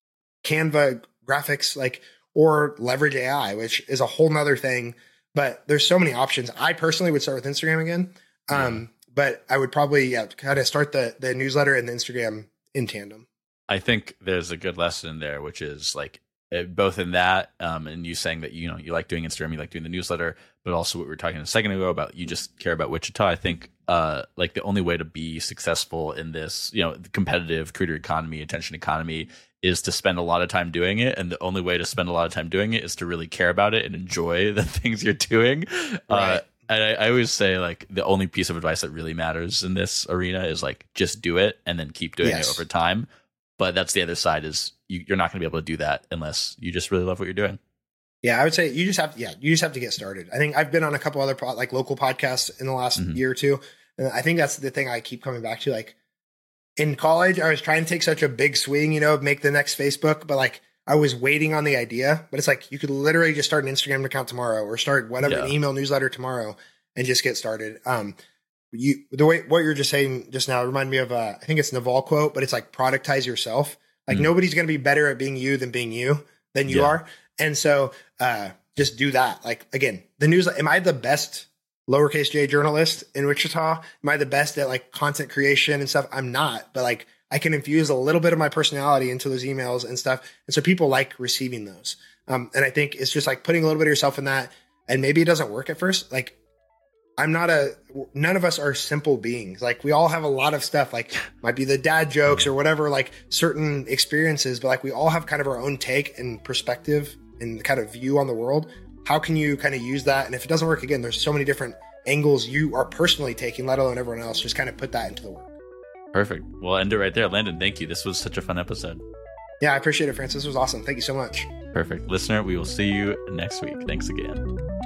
Canva, graphics, like, or leverage A I, which is a whole nother thing. But there's so many options. I personally would start with Instagram again. Um, yeah. But I would probably yeah, kind of start the, the newsletter and the Instagram in tandem. I think there's a good lesson in there, which is like both in that um, and you saying that, you know, you like doing Instagram, you like doing the newsletter, but also what we were talking a second ago about you just care about Wichita. I think uh, like the only way to be successful in this, you know, the competitive creator economy, attention economy is to spend a lot of time doing it. And the only way to spend a lot of time doing it is to really care about it and enjoy the things you're doing. Right. Uh, And I, I always say like the only piece of advice that really matters in this arena is like just do it and then keep doing yes. it over time. But that's the other side is you, you're not going to be able to do that unless you just really love what you're doing. Yeah, I would say you just have to, yeah, you just have to get started. I think I've been on a couple other po- like local podcasts in the last mm-hmm. year or two. And I think that's the thing I keep coming back to. Like in college, I was trying to take such a big swing, you know, make the next Facebook, but like I was waiting on the idea, but it's like you could literally just start an Instagram account tomorrow or start whatever yeah. an email newsletter tomorrow and just get started. Um, you the way what you're just saying just now reminded me of uh, I think it's Naval quote, but it's like productize yourself. Like mm. nobody's going to be better at being you than being you than you yeah. are, and so uh, just do that. Like again, the news. Am I the best lowercase j journalist in Wichita? Am I the best at like content creation and stuff? I'm not, but like. I can infuse a little bit of my personality into those emails and stuff. And so people like receiving those. Um, and I think it's just like putting a little bit of yourself in that. And maybe it doesn't work at first. Like I'm not a, none of us are simple beings. Like we all have a lot of stuff, like might be the dad jokes or whatever, like certain experiences, but like we all have kind of our own take and perspective and kind of view on the world. How can you kind of use that? And if it doesn't work, again, there's so many different angles you are personally taking, let alone everyone else. Just kind of put that into the work. Perfect. We'll end it right there. Landon, thank you. This was such a fun episode. Yeah, I appreciate it, Francis. This was awesome. Thank you so much. Perfect. Listener, we will see you next week. Thanks again.